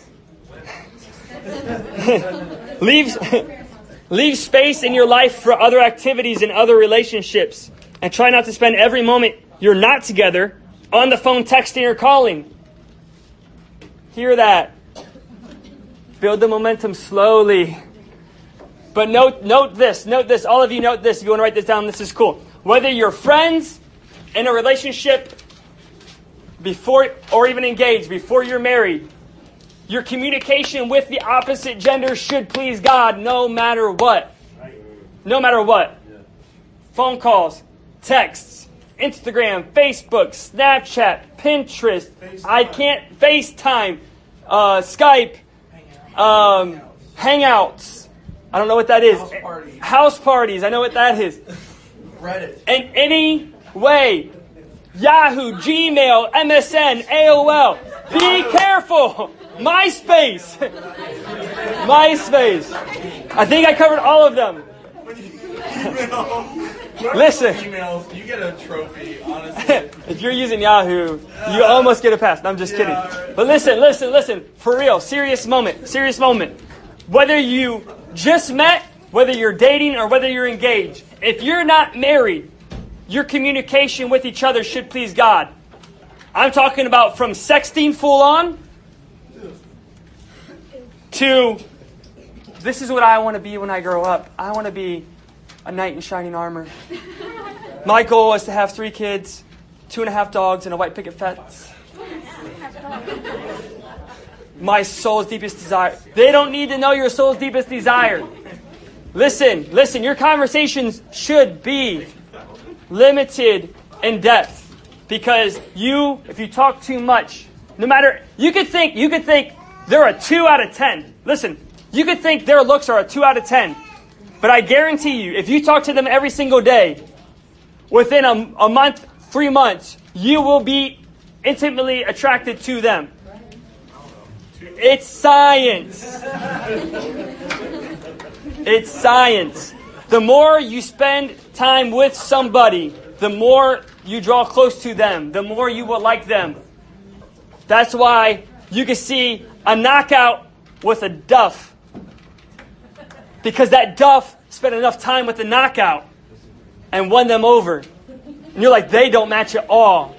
A: leave, leave space in your life for other activities and other relationships. And try not to spend every moment you're not together on the phone texting or calling. Hear that. Build the momentum slowly. But note note this. Note this. All of you note this. If you want to write this down, this is cool. Whether you're friends, in a relationship, before or even engaged, before you're married, your communication with the opposite gender should please God no matter what. No matter what. Phone calls, texts, Instagram, Facebook, Snapchat, Pinterest, FaceTime. I can't FaceTime, uh, Skype, um, Hangouts. I don't know what that is.
B: House parties.
A: House parties. I know what that is.
B: Reddit.
A: In any way, Yahoo, Gmail, M S N, A O L. Be careful. MySpace. MySpace. I think I covered all of them. Listen.
B: Emails, you get a trophy, honestly.
A: If you're using Yahoo, you almost get a pass. I'm just kidding. But listen, listen, listen. For real, serious moment. Serious moment. Whether you just met, whether you're dating, or whether you're engaged, if you're not married, your communication with each other should please God. I'm talking about from sexting full on to this is what I want to be when I grow up. I want to be a knight in shining armor. My goal is to have three kids, two and a half dogs, and a white picket fence. My soul's deepest desire. They don't need to know your soul's deepest desire. Listen, listen, your conversations should be limited in depth. Because you, if you talk too much, no matter, you could think, you could think they're a two out of ten. Listen, you could think their looks are a two out of ten. But I guarantee you, if you talk to them every single day, within a, a month, three months, you will be intimately attracted to them. It's science. It's science. The more you spend time with somebody, the more you draw close to them, the more you will like them. That's why you can see a knockout with a duff. Because that duff spent enough time with the knockout and won them over. And you're like, they don't match at all.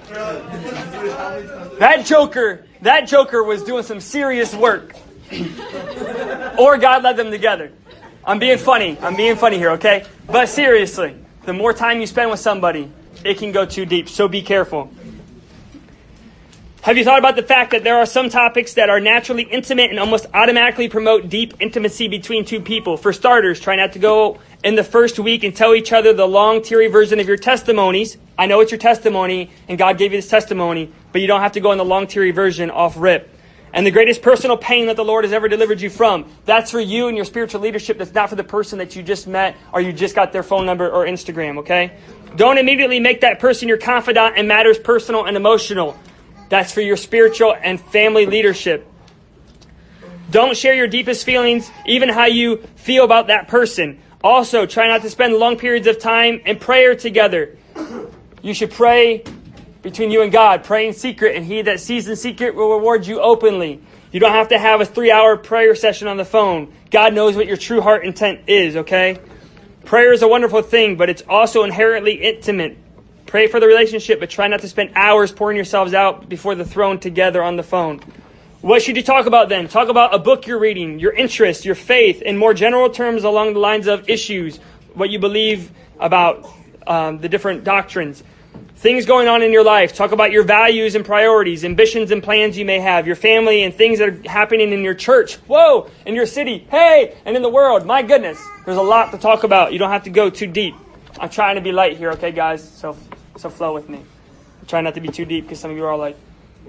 A: That joker, that joker was doing some serious work. Or God led them together. I'm being funny. I'm being funny here, okay? But seriously, the more time you spend with somebody, it can go too deep. So be careful. Have you thought about the fact that there are some topics that are naturally intimate and almost automatically promote deep intimacy between two people? For starters, try not to go in the first week and tell each other the long, teary version of your testimonies. I know it's your testimony, and God gave you this testimony, but you don't have to go in the long, teary version off rip. And the greatest personal pain that the Lord has ever delivered you from, that's for you and your spiritual leadership. That's not for the person that you just met or you just got their phone number or Instagram, okay? Don't immediately make that person your confidant in matters personal and emotional. That's for your spiritual and family leadership. Don't share your deepest feelings, even how you feel about that person. Also, try not to spend long periods of time in prayer together. You should pray between you and God. Pray in secret, and he that sees in secret will reward you openly. You don't have to have a three-hour prayer session on the phone. God knows what your true heart intent is, okay? Prayer is a wonderful thing, but it's also inherently intimate. Pray for the relationship, but try not to spend hours pouring yourselves out before the throne together on the phone. What should you talk about then? Talk about a book you're reading, your interests, your faith, in more general terms along the lines of issues, what you believe about um, the different doctrines. Things going on in your life. Talk about your values and priorities, ambitions and plans you may have, your family and things that are happening in your church. Whoa! In your city. Hey! And in the world. My goodness. There's a lot to talk about. You don't have to go too deep. I'm trying to be light here, okay, guys? So, so flow with me. I'm trying not to be too deep because some of you are all like...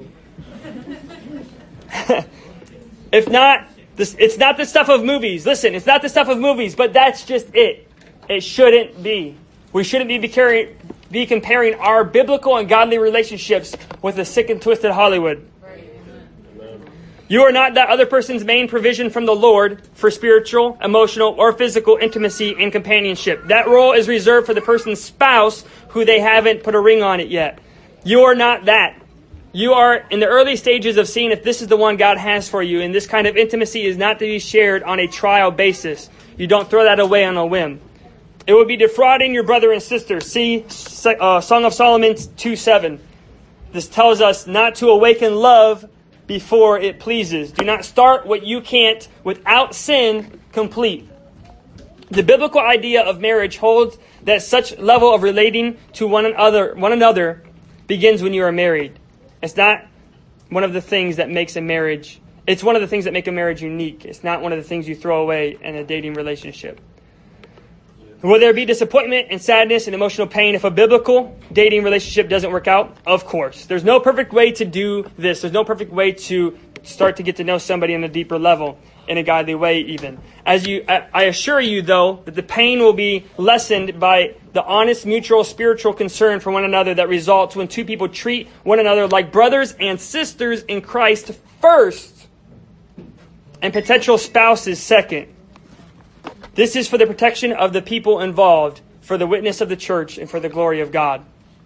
A: If not, this, it's not the stuff of movies. Listen, it's not the stuff of movies, but that's just it. It shouldn't be. We shouldn't be carrying... be comparing our biblical and godly relationships with the sick and twisted Hollywood. You are not that other person's main provision from the Lord for spiritual, emotional, or physical intimacy and companionship. That role is reserved for the person's spouse who they haven't put a ring on it yet. You are not that. You are in the early stages of seeing if this is the one God has for you, and this kind of intimacy is not to be shared on a trial basis. You don't throw that away on a whim. It would be defrauding your brother and sister. See uh, Song of Solomon two seven. This tells us not to awaken love before it pleases. Do not start what you can't without sin complete. The biblical idea of marriage holds that such level of relating to one another, one another begins when you are married. It's not one of the things that makes a marriage. It's one of the things that make a marriage unique. It's not one of the things you throw away in a dating relationship. Will there be disappointment and sadness and emotional pain if a biblical dating relationship doesn't work out? Of course. There's no perfect way to do this. There's no perfect way to start to get to know somebody on a deeper level, in a godly way even. As you, I assure you, though, that the pain will be lessened by the honest, mutual, spiritual concern for one another that results when two people treat one another like brothers and sisters in Christ first, and potential spouses second. This is for the protection of the people involved, for the witness of the church, and for the glory of God.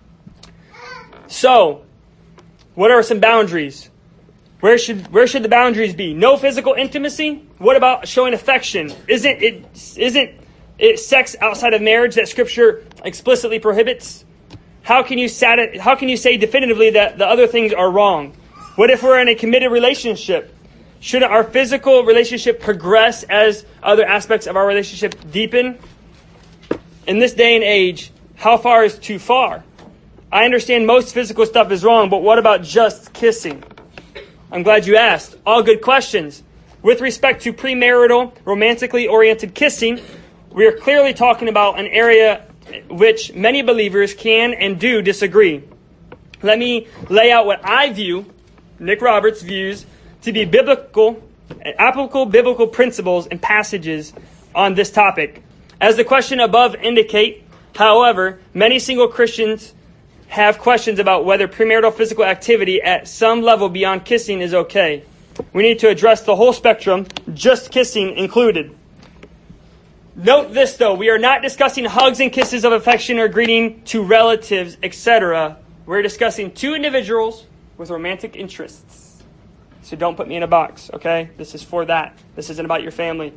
A: So, what are some boundaries? Where should where should the boundaries be? No physical intimacy? What about showing affection? Isn't it isn't it sex outside of marriage that Scripture explicitly prohibits? How can you sati- how can you say definitively that the other things are wrong? What if we're in a committed relationship? Shouldn't our physical relationship progress as other aspects of our relationship deepen? In this day and age, how far is too far? I understand most physical stuff is wrong, but what about just kissing? I'm glad you asked. All good questions. With respect to premarital, romantically oriented kissing, we are clearly talking about an area which many believers can and do disagree. Let me lay out what I view, Nick Roberts views, to be biblical, applicable biblical principles and passages on this topic. As the question above indicate, however, many single Christians have questions about whether premarital physical activity at some level beyond kissing is okay. We need to address the whole spectrum, just kissing included. Note this, though. We are not discussing hugs and kisses of affection or greeting to relatives, et cetera. We're discussing two individuals with romantic interests. So don't put me in a box, okay? This is for that. This isn't about your family.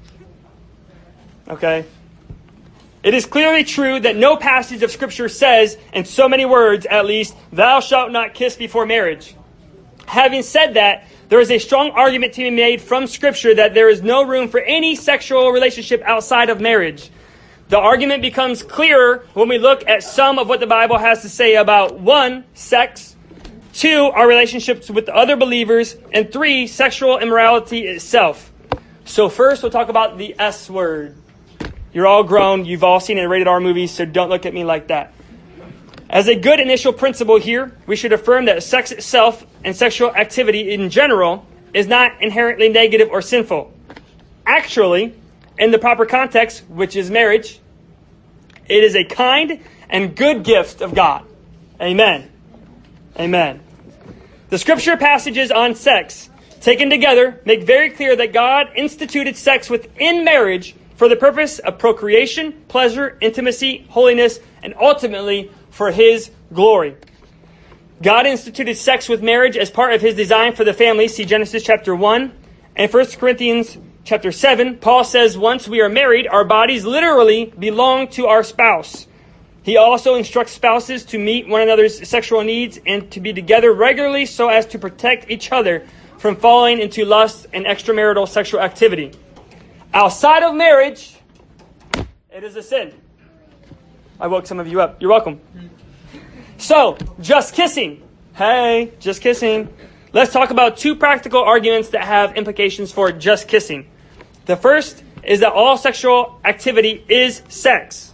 A: Okay? It is clearly true that no passage of Scripture says, in so many words at least, thou shalt not kiss before marriage. Having said that, there is a strong argument to be made from Scripture that there is no room for any sexual relationship outside of marriage. The argument becomes clearer when we look at some of what the Bible has to say about, one, sex, two, our relationships with other believers, and three, sexual immorality itself. So first, we'll talk about the S word. You're all grown. You've all seen a rated R movie, so don't look at me like that. As a good initial principle here, we should affirm that sex itself and sexual activity in general is not inherently negative or sinful. Actually, in the proper context, which is marriage, it is a kind and good gift of God. Amen. Amen. The Scripture passages on sex taken together, make very clear that God instituted sex within marriage for the purpose of procreation, pleasure, intimacy, holiness, and ultimately for His glory. God instituted sex with marriage as part of His design for the family. See Genesis chapter one. And First Corinthians chapter seven, Paul says once we are married, our bodies literally belong to our spouse. He also instructs spouses to meet one another's sexual needs and to be together regularly so as to protect each other from falling into lust and extramarital sexual activity. Outside of marriage, it is a sin. I woke some of you up. You're welcome. So, just kissing. Hey, just kissing. Let's talk about two practical arguments that have implications for just kissing. The first is that all sexual activity is sex.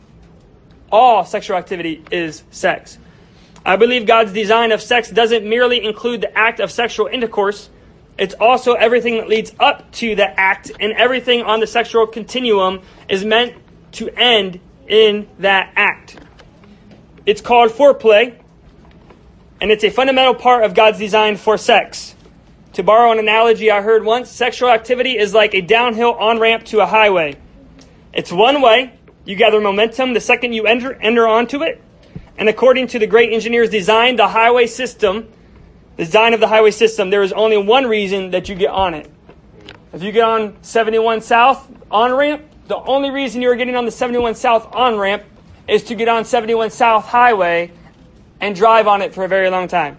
A: All sexual activity is sex. I believe God's design of sex doesn't merely include the act of sexual intercourse. It's also everything that leads up to the act, and everything on the sexual continuum is meant to end in that act. It's called foreplay, and it's a fundamental part of God's design for sex. To borrow an analogy I heard once, sexual activity is like a downhill on-ramp to a highway. It's one way. You gather momentum the second you enter, enter onto it. And according to the great engineer's design, the highway system, the design of the highway system, there is only one reason that you get on it. If you get on seventy-one South on-ramp, the only reason you're getting on the seventy-one South on-ramp is to get on seventy-one South Highway and drive on it for a very long time.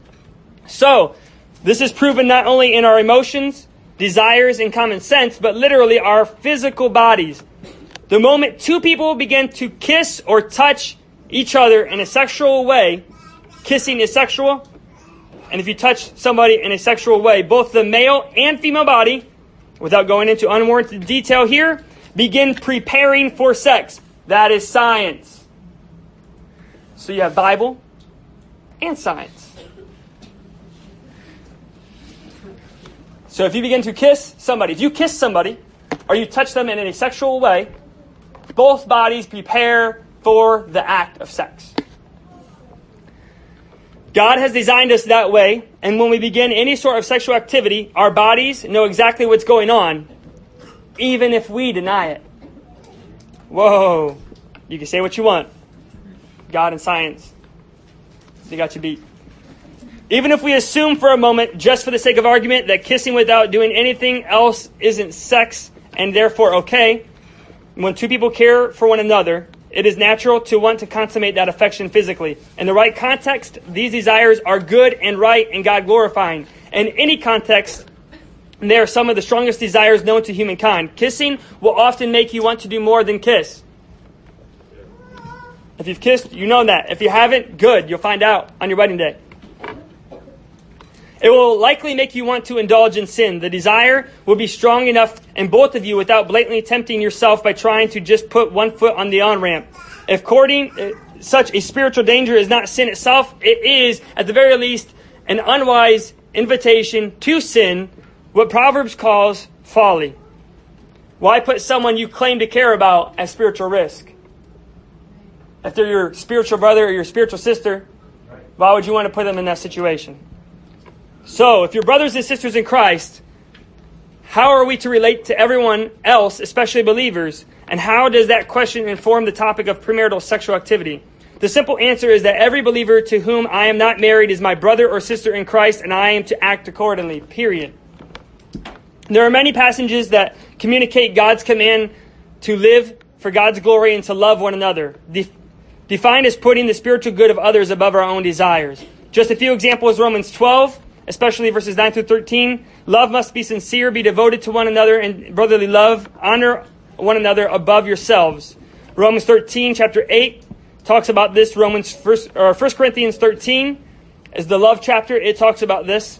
A: So, this is proven not only in our emotions, desires, and common sense, but literally our physical bodies. The moment two people begin to kiss or touch each other in a sexual way, kissing is sexual, and if you touch somebody in a sexual way, both the male and female body, without going into unwarranted detail here, begin preparing for sex. That is science. So you have Bible and science. So if you begin to kiss somebody, if you kiss somebody, or you touch them in a sexual way, both bodies prepare for the act of sex. God has designed us that way, and when we begin any sort of sexual activity, our bodies know exactly what's going on, even if we deny it. Whoa. You can say what you want. God and science, they got you beat. Even if we assume for a moment, just for the sake of argument, that kissing without doing anything else isn't sex and therefore okay, when two people care for one another, it is natural to want to consummate that affection physically. In the right context, these desires are good and right and God-glorifying. In any context, they are some of the strongest desires known to humankind. Kissing will often make you want to do more than kiss. If you've kissed, you know that. If you haven't, good. You'll find out on your wedding day. It will likely make you want to indulge in sin. The desire will be strong enough in both of you without blatantly tempting yourself by trying to just put one foot on the on-ramp. If courting uh, such a spiritual danger is not sin itself, it is, at the very least, an unwise invitation to sin, what Proverbs calls folly. Why put someone you claim to care about at spiritual risk? If they're your spiritual brother or your spiritual sister, why would you want to put them in that situation? So, if you're brothers and sisters in Christ, how are we to relate to everyone else, especially believers? And how does that question inform the topic of premarital sexual activity? The simple answer is that every believer to whom I am not married is my brother or sister in Christ, and I am to act accordingly, period. There are many passages that communicate God's command to live for God's glory and to love one another, De- defined as putting the spiritual good of others above our own desires. Just a few examples: Romans twelve, especially verses nine through thirteen. Love must be sincere, be devoted to one another in brotherly love, honor one another above yourselves. Romans thirteen, chapter eight, talks about this. Romans first, or First Corinthians thirteen is the love chapter. It talks about this.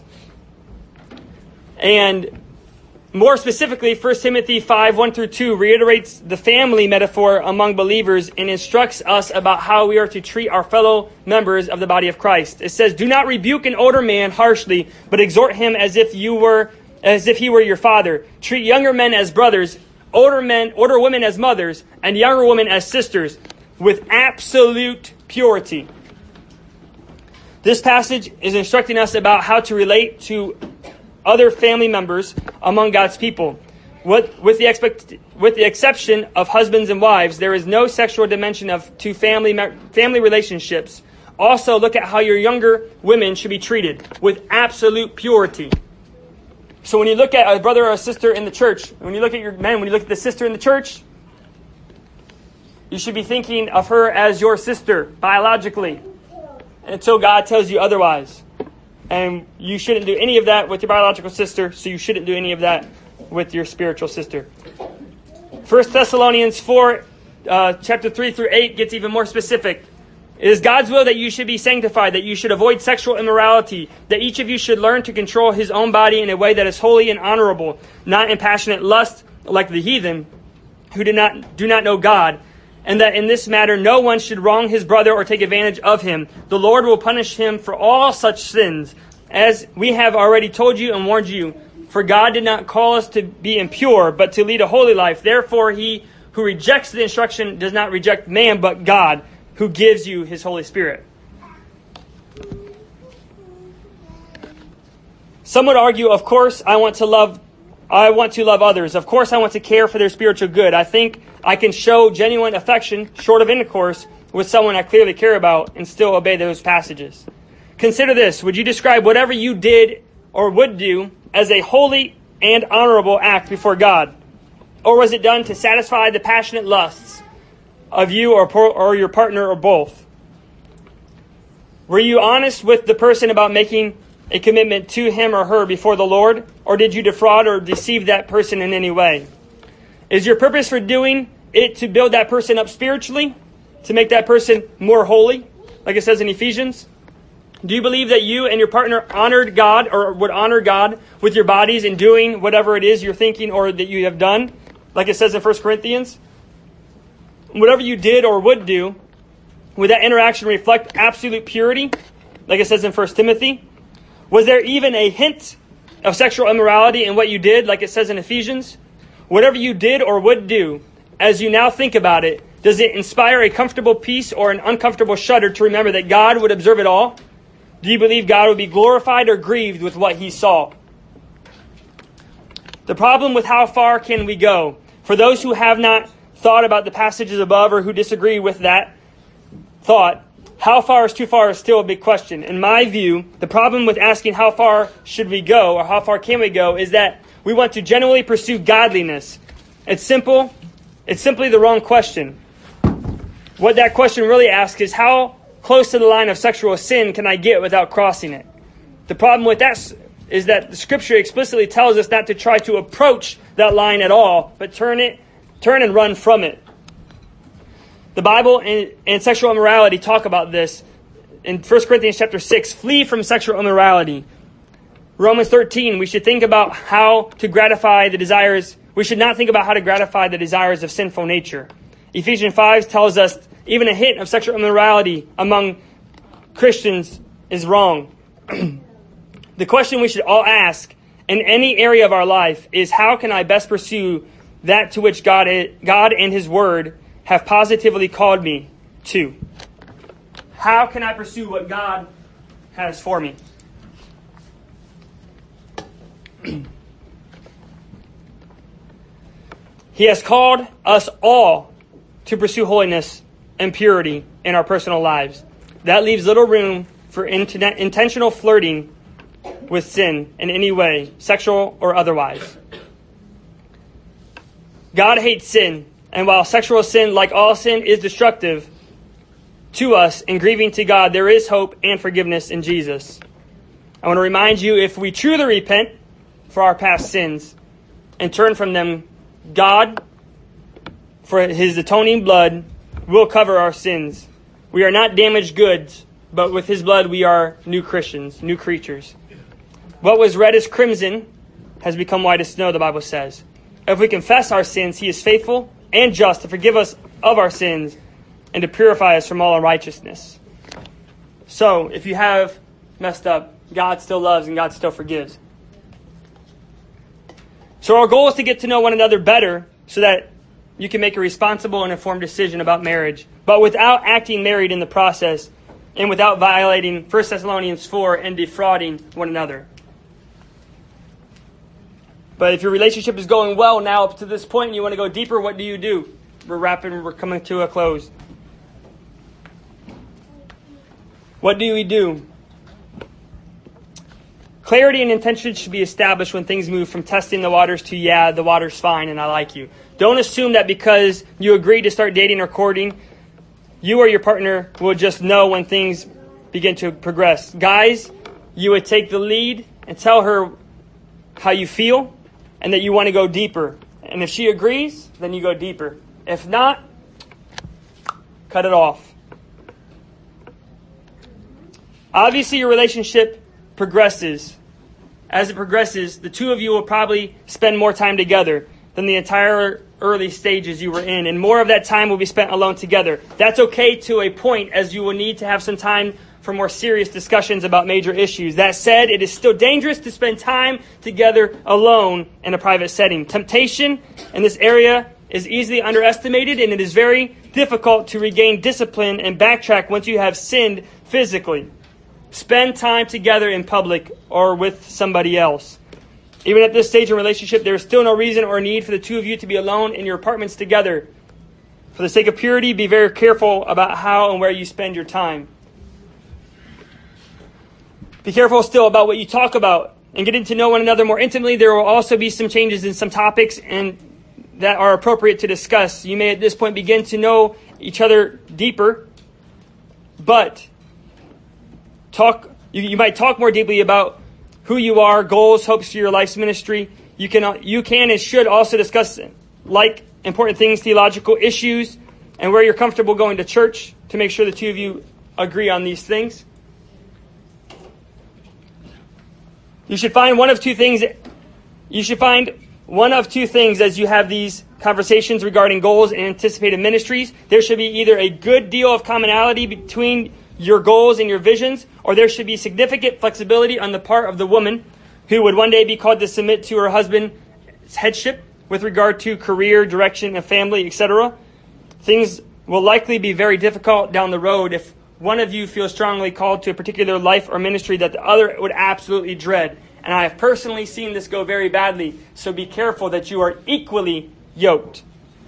A: And more specifically, First Timothy five, one through two reiterates the family metaphor among believers and instructs us about how we are to treat our fellow members of the body of Christ. It says, "Do not rebuke an older man harshly, but exhort him as if you were, as if he were your father. Treat younger men as brothers, older men, older women as mothers, and younger women as sisters, with absolute purity." This passage is instructing us about how to relate to other family members among God's people. With, with, the expect, with the exception of husbands and wives, there is no sexual dimension of to family family relationships. Also, look at how your younger women should be treated with absolute purity. So when you look at a brother or a sister in the church, when you look at your men, when you look at the sister in the church, you should be thinking of her as your sister biologically until God tells you otherwise. And you shouldn't do any of that with your biological sister, so you shouldn't do any of that with your spiritual sister. First Thessalonians four, uh, chapter three through eight gets even more specific. It is God's will that you should be sanctified, that you should avoid sexual immorality, that each of you should learn to control his own body in a way that is holy and honorable, not in passionate lust like the heathen who do not do not know God, and that in this matter no one should wrong his brother or take advantage of him. The Lord will punish him for all such sins, as we have already told you and warned you. For God did not call us to be impure, but to lead a holy life. Therefore, he who rejects the instruction does not reject man, but God, who gives you his Holy Spirit. Some would argue, of course, I want to love I want to love others. Of course, I want to care for their spiritual good. I think I can show genuine affection, short of intercourse, with someone I clearly care about and still obey those passages. Consider this. Would you describe whatever you did or would do as a holy and honorable act before God? Or was it done to satisfy the passionate lusts of you or, or your partner or both? Were you honest with the person about making a commitment to him or her before the Lord? Or did you defraud or deceive that person in any way? Is your purpose for doing it to build that person up spiritually? To make that person more holy? Like it says in Ephesians? Do you believe that you and your partner honored God or would honor God with your bodies in doing whatever it is you're thinking or that you have done? Like it says in First Corinthians? Whatever you did or would do, would that interaction reflect absolute purity? Like it says in First Timothy? Was there even a hint of sexual immorality in what you did? Like it says in Ephesians? Whatever you did or would do, as you now think about it, does it inspire a comfortable peace or an uncomfortable shudder to remember that God would observe it all? Do you believe God would be glorified or grieved with what he saw? The problem with how far can we go? For those who have not thought about the passages above or who disagree with that thought, how far is too far is still a big question. In my view, the problem with asking how far should we go or how far can we go is that we want to genuinely pursue godliness. It's simple. It's simply the wrong question. What that question really asks is how close to the line of sexual sin can I get without crossing it? The problem with that is that the scripture explicitly tells us not to try to approach that line at all, but turn it, turn and run from it. The Bible and, and sexual immorality talk about this in First Corinthians chapter six. Flee from sexual immorality. Romans thirteen, we should think about how to gratify the desires. We should not think about how to gratify the desires of sinful nature. Ephesians five tells us even a hint of sexual immorality among Christians is wrong. The question we should all ask in any area of our life is, how can I best pursue that to which God, God and his word have positively called me to? How can I pursue what God has for me? He has called us all to pursue holiness and purity in our personal lives. That leaves little room for int- intentional flirting with sin in any way, sexual or otherwise. God hates sin, and while sexual sin, like all sin, is destructive to us and grieving to God, there is hope and forgiveness in Jesus. I want to remind you, if we truly repent for our past sins and turn from them, God, for his atoning blood, will cover our sins. We are not damaged goods, but with his blood we are new Christians, new creatures. What was red as crimson has become white as snow, the Bible says. If we confess our sins, he is faithful and just to forgive us of our sins and to purify us from all unrighteousness. So, if you have messed up, God still loves and God still forgives. So our goal is to get to know one another better so that you can make a responsible and informed decision about marriage, but without acting married in the process and without violating First Thessalonians four and defrauding one another. But if your relationship is going well now up to this point and you want to go deeper, what do you do? We're wrapping, we're coming to a close. What do we do? Clarity and intention should be established when things move from testing the waters to, yeah, the water's fine and I like you. Don't assume that because you agreed to start dating or courting, you or your partner will just know when things begin to progress. Guys, you would take the lead and tell her how you feel and that you want to go deeper. And if she agrees, then you go deeper. If not, cut it off. Obviously, your relationship progresses. As it progresses, the two of you will probably spend more time together than the entire early stages you were in, and more of that time will be spent alone together. That's okay to a point, as you will need to have some time for more serious discussions about major issues. That said, it is still dangerous to spend time together alone in a private setting. Temptation in this area is easily underestimated, and it is very difficult to regain discipline and backtrack once you have sinned physically. Spend time together in public or with somebody else. Even at this stage in a relationship, there is still no reason or need for the two of you to be alone in your apartments together. For the sake of purity, be very careful about how and where you spend your time. Be careful still about what you talk about and getting to know one another more intimately. There will also be some changes in some topics and that are appropriate to discuss. You may at this point begin to know each other deeper, but talk. You, you might talk more deeply about who you are, goals, hopes for your life's ministry. You can, you can and should also discuss like important things, theological issues, and where you're comfortable going to church to make sure the two of you agree on these things. You should find one of two things. You should find one of two things as you have these conversations regarding goals and anticipated ministries. There should be either a good deal of commonality between your goals and your visions, or there should be significant flexibility on the part of the woman who would one day be called to submit to her husband's headship with regard to career, direction, and family, et cetera. Things will likely be very difficult down the road if one of you feels strongly called to a particular life or ministry that the other would absolutely dread. And I have personally seen this go very badly, so be careful that you are equally yoked.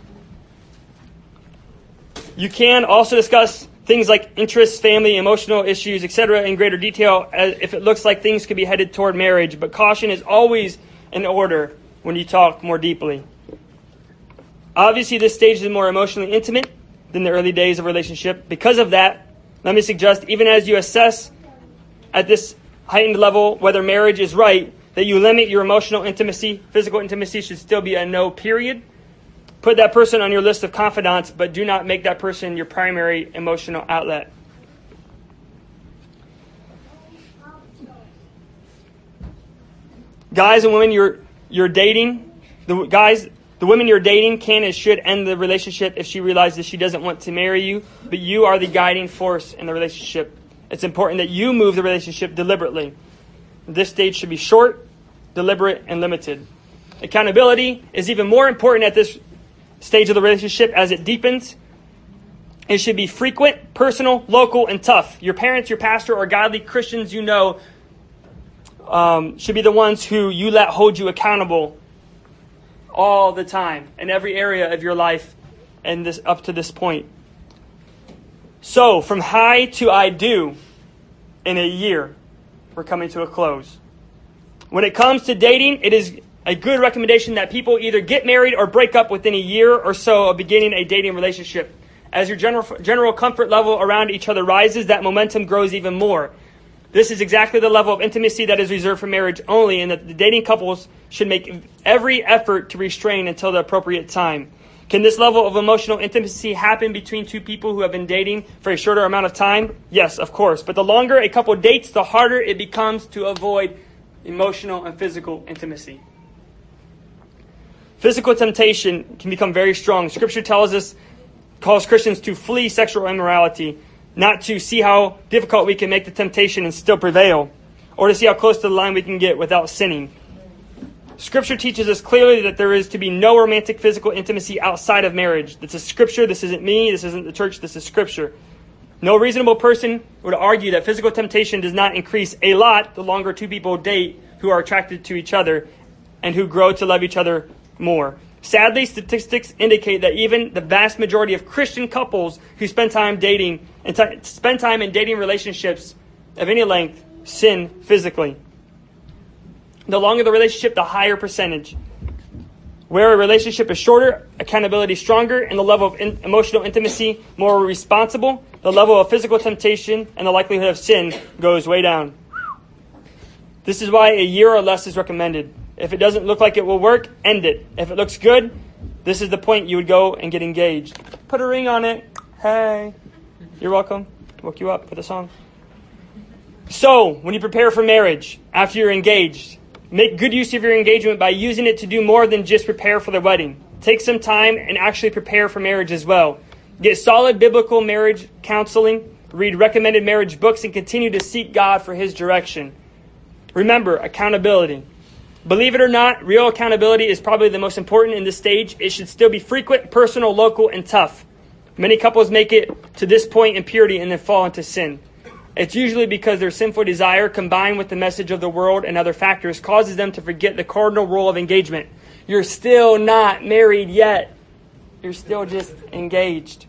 A: You can also discuss things like interests, family, emotional issues, et cetera in greater detail if it looks like things could be headed toward marriage. But caution is always in order when you talk more deeply. Obviously, this stage is more emotionally intimate than the early days of a relationship. Because of that, let me suggest, even as you assess at this heightened level whether marriage is right, that you limit your emotional intimacy. Physical intimacy should still be a no, period. Put that person on your list of confidants, but do not make that person your primary emotional outlet. Guys and women you're you're dating, the guys, the women you're dating can and should end the relationship if she realizes she doesn't want to marry you, but you are the guiding force in the relationship. It's important that you move the relationship deliberately. This stage should be short, deliberate, and limited. Accountability is even more important at this stage of the relationship as it deepens. It should be frequent, personal, local, and tough. Your parents, your pastor, or godly Christians you know um, should be the ones who you let hold you accountable all the time in every area of your life and this up to this point. So, from high to I do in a year, we're coming to a close. When it comes to dating, it is a good recommendation that people either get married or break up within a year or so of beginning a dating relationship. As your general general comfort level around each other rises, that momentum grows even more. This is exactly the level of intimacy that is reserved for marriage only, and that the dating couples should make every effort to restrain until the appropriate time. Can this level of emotional intimacy happen between two people who have been dating for a shorter amount of time? Yes, of course. But the longer a couple dates, the harder it becomes to avoid emotional and physical intimacy. Physical temptation can become very strong. Scripture tells us, calls Christians to flee sexual immorality, not to see how difficult we can make the temptation and still prevail, or to see how close to the line we can get without sinning. Scripture teaches us clearly that there is to be no romantic physical intimacy outside of marriage. This is Scripture. This isn't me. This isn't the church. This is Scripture. No reasonable person would argue that physical temptation does not increase a lot the longer two people date who are attracted to each other. and who grow to love each other more. Sadly, statistics indicate that even the vast majority of Christian couples who spend time dating and t- spend time in dating relationships of any length sin physically. The longer the relationship, the higher percentage. Where a relationship is shorter, accountability stronger, and the level of in- emotional intimacy more responsible, the level of physical temptation and the likelihood of sin goes way down. This is why a year or less is recommended. If it doesn't look like it will work, end it. If it looks good, this is the point you would go and get engaged. Put a ring on it. Hey. You're welcome. Woke you up with a song. So, when you prepare for marriage, after you're engaged, make good use of your engagement by using it to do more than just prepare for the wedding. Take some time and actually prepare for marriage as well. Get solid biblical marriage counseling, read recommended marriage books, and continue to seek God for His direction. Remember, accountability. Believe it or not, real accountability is probably the most important in this stage. It should still be frequent, personal, local, and tough. Many couples make it to this point in purity and then fall into sin. It's usually because their sinful desire, combined with the message of the world and other factors, causes them to forget the cardinal rule of engagement. You're still not married yet. You're still just engaged.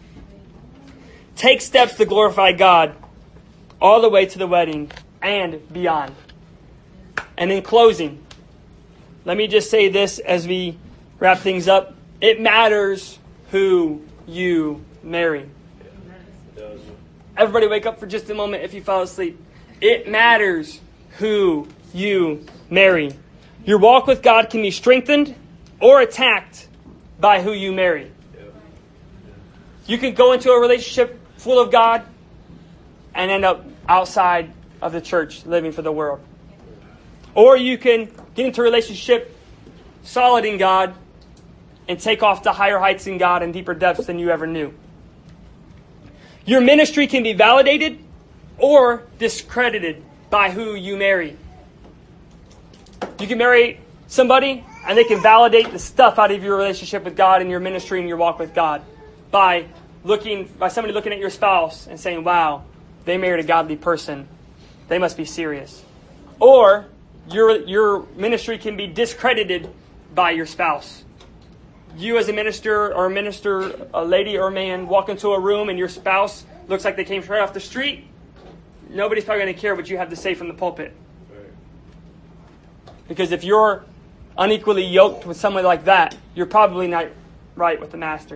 A: Take steps to glorify God all the way to the wedding and beyond. And in closing, let me just say this as we wrap things up. It matters who you marry. Everybody wake up for just a moment if you fall asleep. It matters who you marry. Your walk with God can be strengthened or attacked by who you marry. You can go into a relationship full of God and end up outside of the church living for the world. Or you can get into a relationship solid in God and take off to higher heights in God and deeper depths than you ever knew. Your ministry can be validated or discredited by who you marry. You can marry somebody and they can validate the stuff out of your relationship with God and your ministry and your walk with God by looking by somebody looking at your spouse and saying, wow, they married a godly person. They must be serious. Or your your ministry can be discredited by your spouse. You as a minister or a minister, a lady or a man, walk into a room and your spouse looks like they came straight off the street. Nobody's probably going to care what you have to say from the pulpit. Because if you're unequally yoked with someone like that, you're probably not right with the master.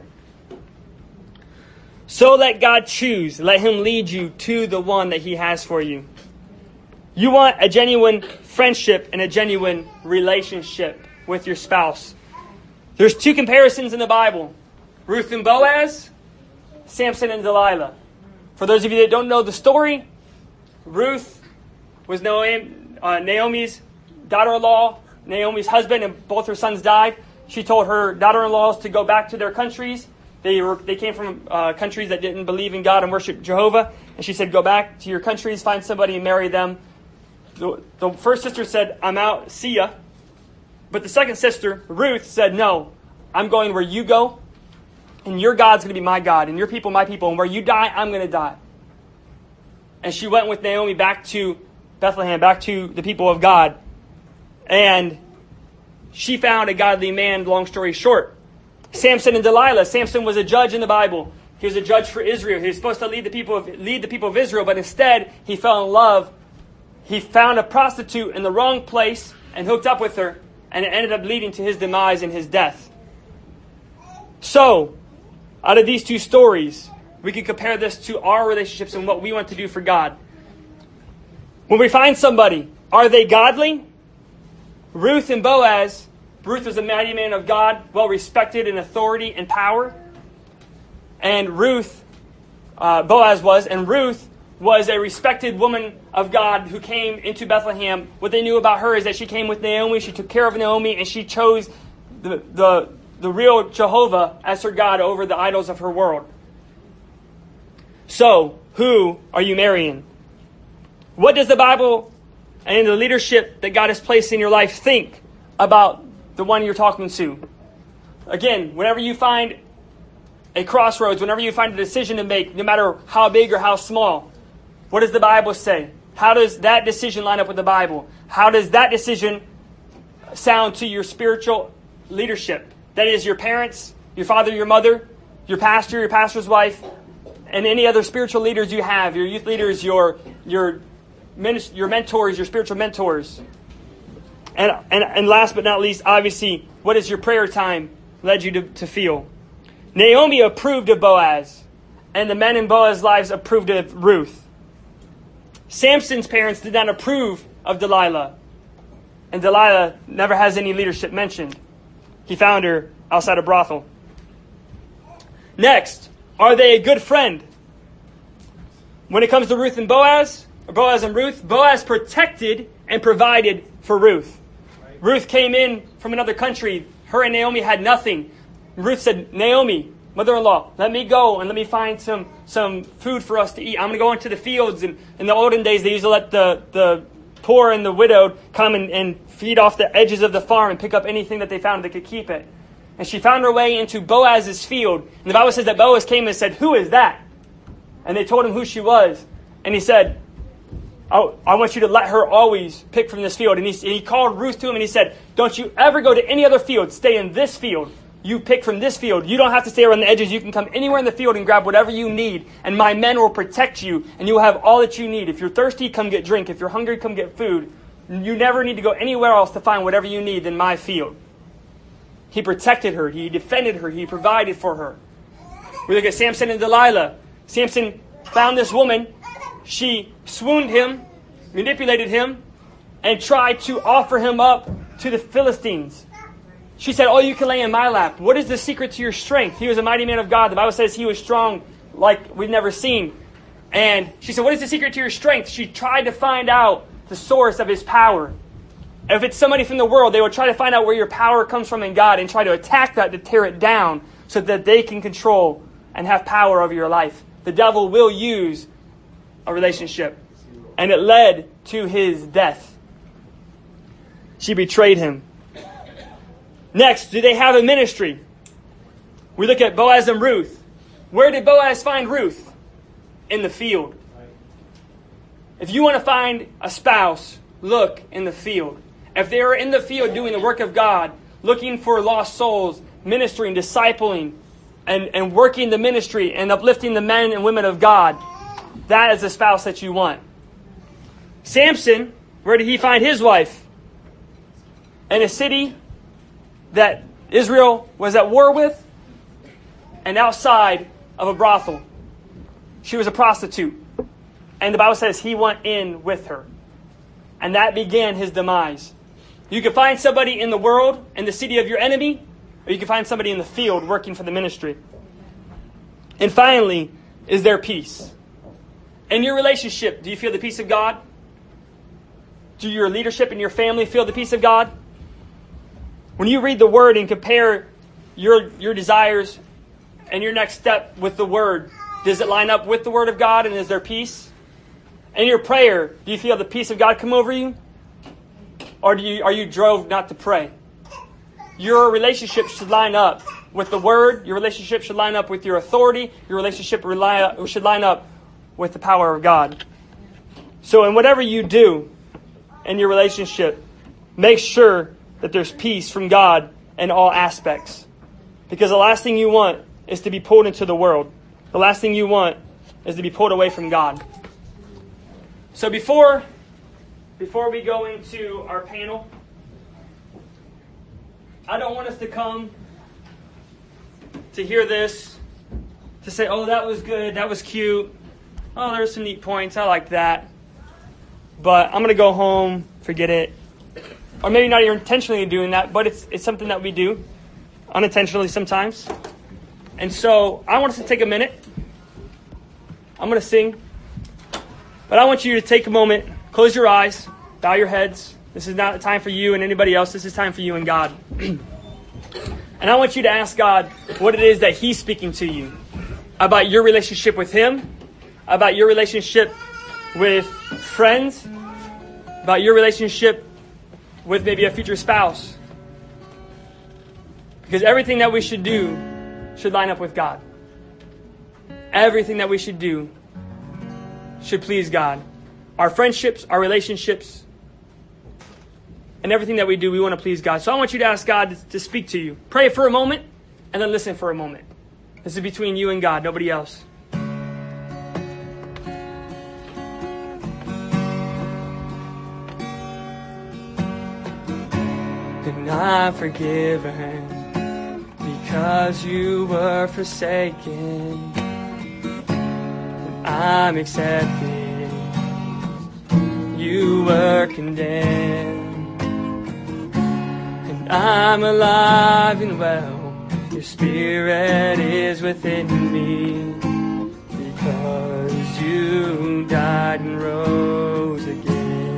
A: So let God choose. Let Him lead you to the one that He has for you. You want a genuine friendship and a genuine relationship with your spouse. There's two comparisons in the Bible. Ruth and Boaz, Samson and Delilah. For those of you that don't know the story, Ruth was Naomi's daughter-in-law, Naomi's husband, and both her sons died. She told her daughter-in-laws to go back to their countries. They were they came from uh, countries that didn't believe in God and worship Jehovah. And she said, go back to your countries, find somebody and marry them. The, the first sister said, I'm out, see ya. But the second sister, Ruth, said, no, I'm going where you go, and your God's going to be my God, and your people my people, and where you die, I'm going to die. And she went with Naomi back to Bethlehem, back to the people of God. And she found a godly man, long story short. Samson and Delilah. Samson was a judge in the Bible. He was a judge for Israel. He was supposed to lead the people of, lead the people of Israel, but instead he fell in love. He found a prostitute in the wrong place and hooked up with her. And it ended up leading to his demise and his death. So, out of these two stories, we can compare this to our relationships and what we want to do for God. When we find somebody, are they godly? Ruth and Boaz. Ruth was a mighty man of God, well respected in authority and power. And Ruth, uh, Boaz was, and Ruth was a respected woman of God who came into Bethlehem. What they knew about her is that she came with Naomi, she took care of Naomi, and she chose the, the, the real Jehovah as her God over the idols of her world. So, who are you marrying? What does the Bible and the leadership that God has placed in your life think about the one you're talking to? Again, whenever you find a crossroads, whenever you find a decision to make, no matter how big or how small, what does the Bible say? How does that decision line up with the Bible? How does that decision sound to your spiritual leadership. That is your parents, your father, your mother, your pastor, your pastor's wife, and any other spiritual leaders you have, your youth leaders, your your your mentors, your spiritual mentors. And, and and last but not least, obviously, what does your prayer time led you to, to feel? Naomi approved of Boaz, and the men in Boaz's lives approved of Ruth. Samson's parents did not approve of Delilah, and Delilah never has any leadership mentioned. He found her outside a brothel. Next, are they a good friend? When it comes to Ruth and Boaz, or Boaz and Ruth, Boaz protected and provided for Ruth. Ruth came in from another country. Her and Naomi had nothing. Ruth said, Naomi, mother-in-law, let me go and let me find some, some food for us to eat. I'm going to go into the fields. And in the olden days, they used to let the, the poor and the widowed come and, and feed off the edges of the farm and pick up anything that they found that could keep it. And she found her way into Boaz's field. And the Bible says that Boaz came and said, who is that? And they told him who she was. And he said, oh, I want you to let her always pick from this field. And he, and he called Ruth to him and he said, don't you ever go to any other field. Stay in this field. You pick from this field. You don't have to stay around the edges. You can come anywhere in the field and grab whatever you need. And my men will protect you. And you will have all that you need. If you're thirsty, come get drink. If you're hungry, come get food. You never need to go anywhere else to find whatever you need than my field. He protected her. He defended her. He provided for her. We look at Samson and Delilah. Samson found this woman. She swooned him, manipulated him, and tried to offer him up to the Philistines. She said, oh, you can lay in my lap. What is the secret to your strength? He was a mighty man of God. The Bible says he was strong like we've never seen. And she said, what is the secret to your strength? She tried to find out the source of his power. If it's somebody from the world, they will try to find out where your power comes from in God and try to attack that to tear it down so that they can control and have power over your life. The devil will use a relationship. And it led to his death. She betrayed him. Next, do they have a ministry? We look at Boaz and Ruth. Where did Boaz find Ruth? In the field. If you want to find a spouse, look in the field. If they are in the field doing the work of God, looking for lost souls, ministering, discipling, and, and working the ministry and uplifting the men and women of God, that is the spouse that you want. Samson, where did he find his wife? In a city that Israel was at war with and outside of a brothel. She was a prostitute. And the Bible says he went in with her. And that began his demise. You can find somebody in the world, in the city of your enemy, or you can find somebody in the field working for the ministry. And finally, is there peace? In your relationship, do you feel the peace of God? Do your leadership and your family feel the peace of God? When you read the Word and compare your, your desires and your next step with the Word, does it line up with the Word of God and is there peace? In your prayer, do you feel the peace of God come over you? Or do you, are you drove not to pray? Your relationship should line up with the Word. Your relationship should line up with your authority. Your relationship rely, should line up with the power of God. So in whatever you do in your relationship, make sure that there's peace from God in all aspects. Because the last thing you want is to be pulled into the world. The last thing you want is to be pulled away from God. So before, before we go into our panel, I don't want us to come to hear this, to say, oh, that was good, that was cute. Oh, there's some neat points, I like that. But I'm going to go home, forget it. Or maybe not even intentionally doing that, but it's it's something that we do unintentionally sometimes. And so I want us to take a minute. I'm going to sing. But I want you to take a moment, close your eyes, bow your heads. This is not a time for you and anybody else. This is time for you and God. And I want you to ask God what it is that He's speaking to you about your relationship with Him, about your relationship with friends, about your relationship with maybe a future spouse. Because everything that we should do should line up with God. Everything that we should do should please God. Our friendships, our relationships, in everything that we do, we want to please God. So I want you to ask God to, to speak to you. Pray for a moment, and then listen for a moment. This is between you and God, nobody else. And I'm forgiven because you were forsaken. And I'm accepted. You were condemned. And I'm alive and well. Your spirit is within me. Because you died and rose again.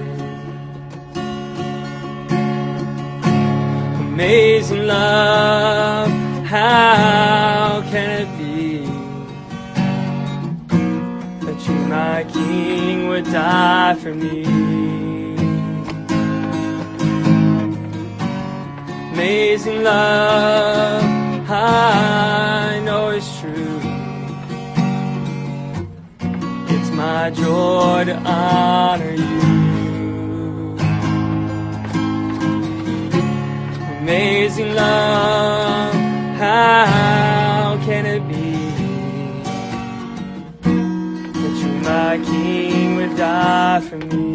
A: Amazing love, how can it be that you, my King, would die for me? Amazing love, I know it's true. It's my joy to honor you. Amazing love, how can it be that you, my King, would die for me?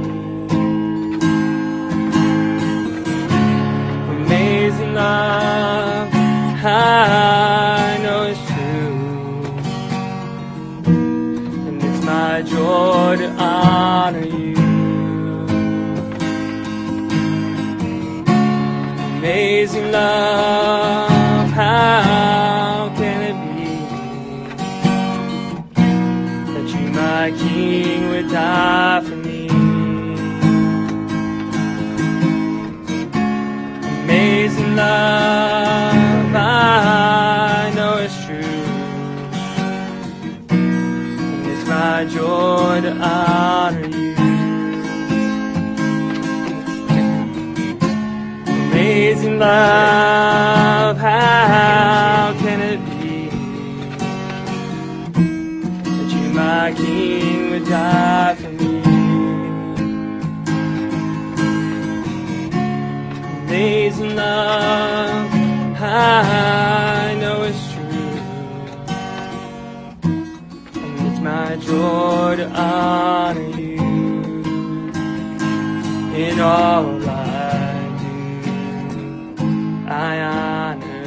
A: Amazing love, I know it's true, and it's my joy to honor you. Amazing love, how can it be that you, my King, would die for me? Amazing love, I know it's true, and it's my joy to honor you. Amazing love, how can it be that you, my King, would die for me? Amazing love, I know it's true, and it's my joy to honor you in all life. I honor you.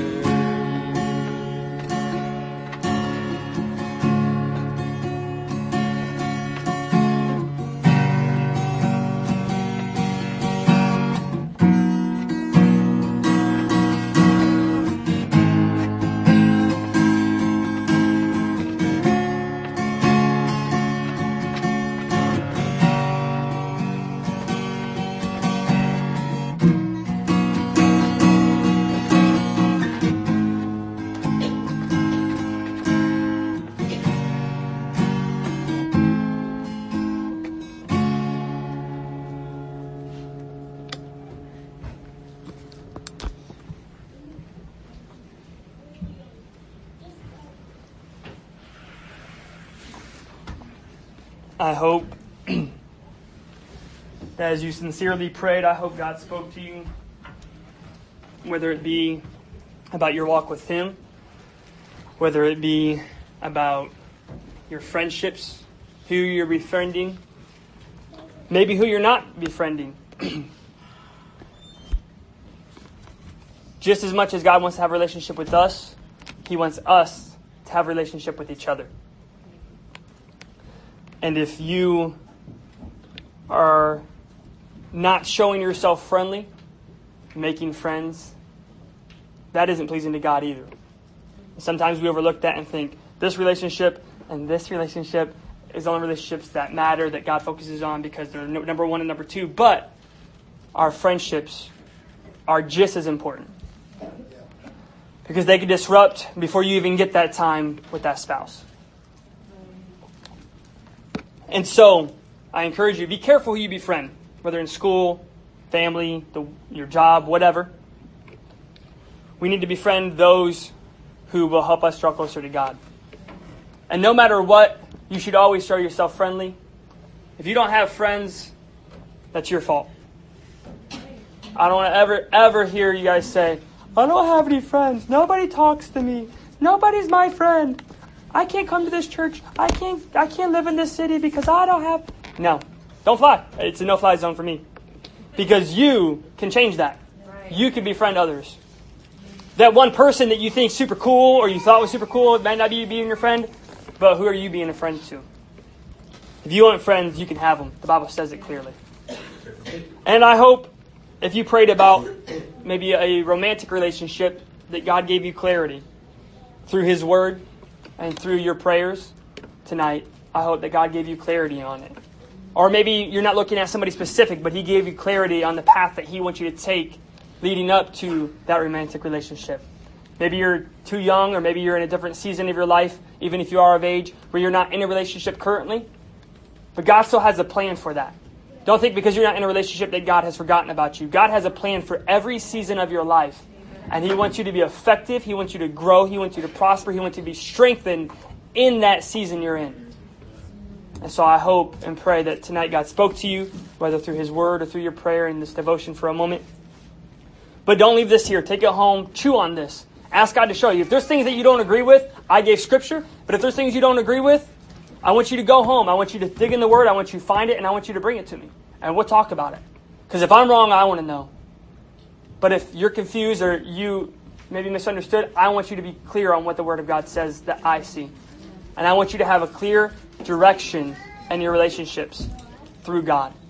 A: I hope that as you sincerely prayed, I hope God spoke to you, whether it be about your walk with Him, whether it be about your friendships, who you're befriending, maybe who you're not befriending. Just as much as God wants to have a relationship with us, He wants us to have a relationship with each other. And if you are not showing yourself friendly, making friends, that isn't pleasing to God either. Sometimes we overlook that and think this relationship and this relationship is the only relationships that matter, that God focuses on because they're number one and number two. But our friendships are just as important, because they can disrupt before you even get that time with that spouse. And so, I encourage you, be careful who you befriend, whether in school, family, the, your job, whatever. We need to befriend those who will help us draw closer to God. And no matter what, you should always show yourself friendly. If you don't have friends, that's your fault. I don't want to ever, ever hear you guys say, I don't have any friends. Nobody talks to me. Nobody's my friend. I can't come to this church. I can't I can't live in this city because I don't have... No. Don't fly. It's a no-fly zone for me. Because you can change that. You can befriend others. That one person that you think super cool or you thought was super cool, it might not be you being your friend, but who are you being a friend to? If you want friends, you can have them. The Bible says it clearly. And I hope if you prayed about maybe a romantic relationship, that God gave you clarity through His Word and through your prayers tonight. I hope that God gave you clarity on it. Or maybe you're not looking at somebody specific, but He gave you clarity on the path that He wants you to take leading up to that romantic relationship. Maybe you're too young, or maybe you're in a different season of your life, even if you are of age, where you're not in a relationship currently. But God still has a plan for that. Don't think because you're not in a relationship that God has forgotten about you. God has a plan for every season of your life. And He wants you to be effective. He wants you to grow. He wants you to prosper. He wants you to be strengthened in that season you're in. And so I hope and pray that tonight God spoke to you, whether through His Word or through your prayer in this devotion for a moment. But don't leave this here. Take it home. Chew on this. Ask God to show you. If there's things that you don't agree with, I gave Scripture. But if there's things you don't agree with, I want you to go home. I want you to dig in the Word. I want you to find it, and I want you to bring it to me. And we'll talk about it. Because if I'm wrong, I want to know. But if you're confused or you maybe misunderstood, I want you to be clear on what the Word of God says that I see. And I want you to have a clear direction in your relationships through God.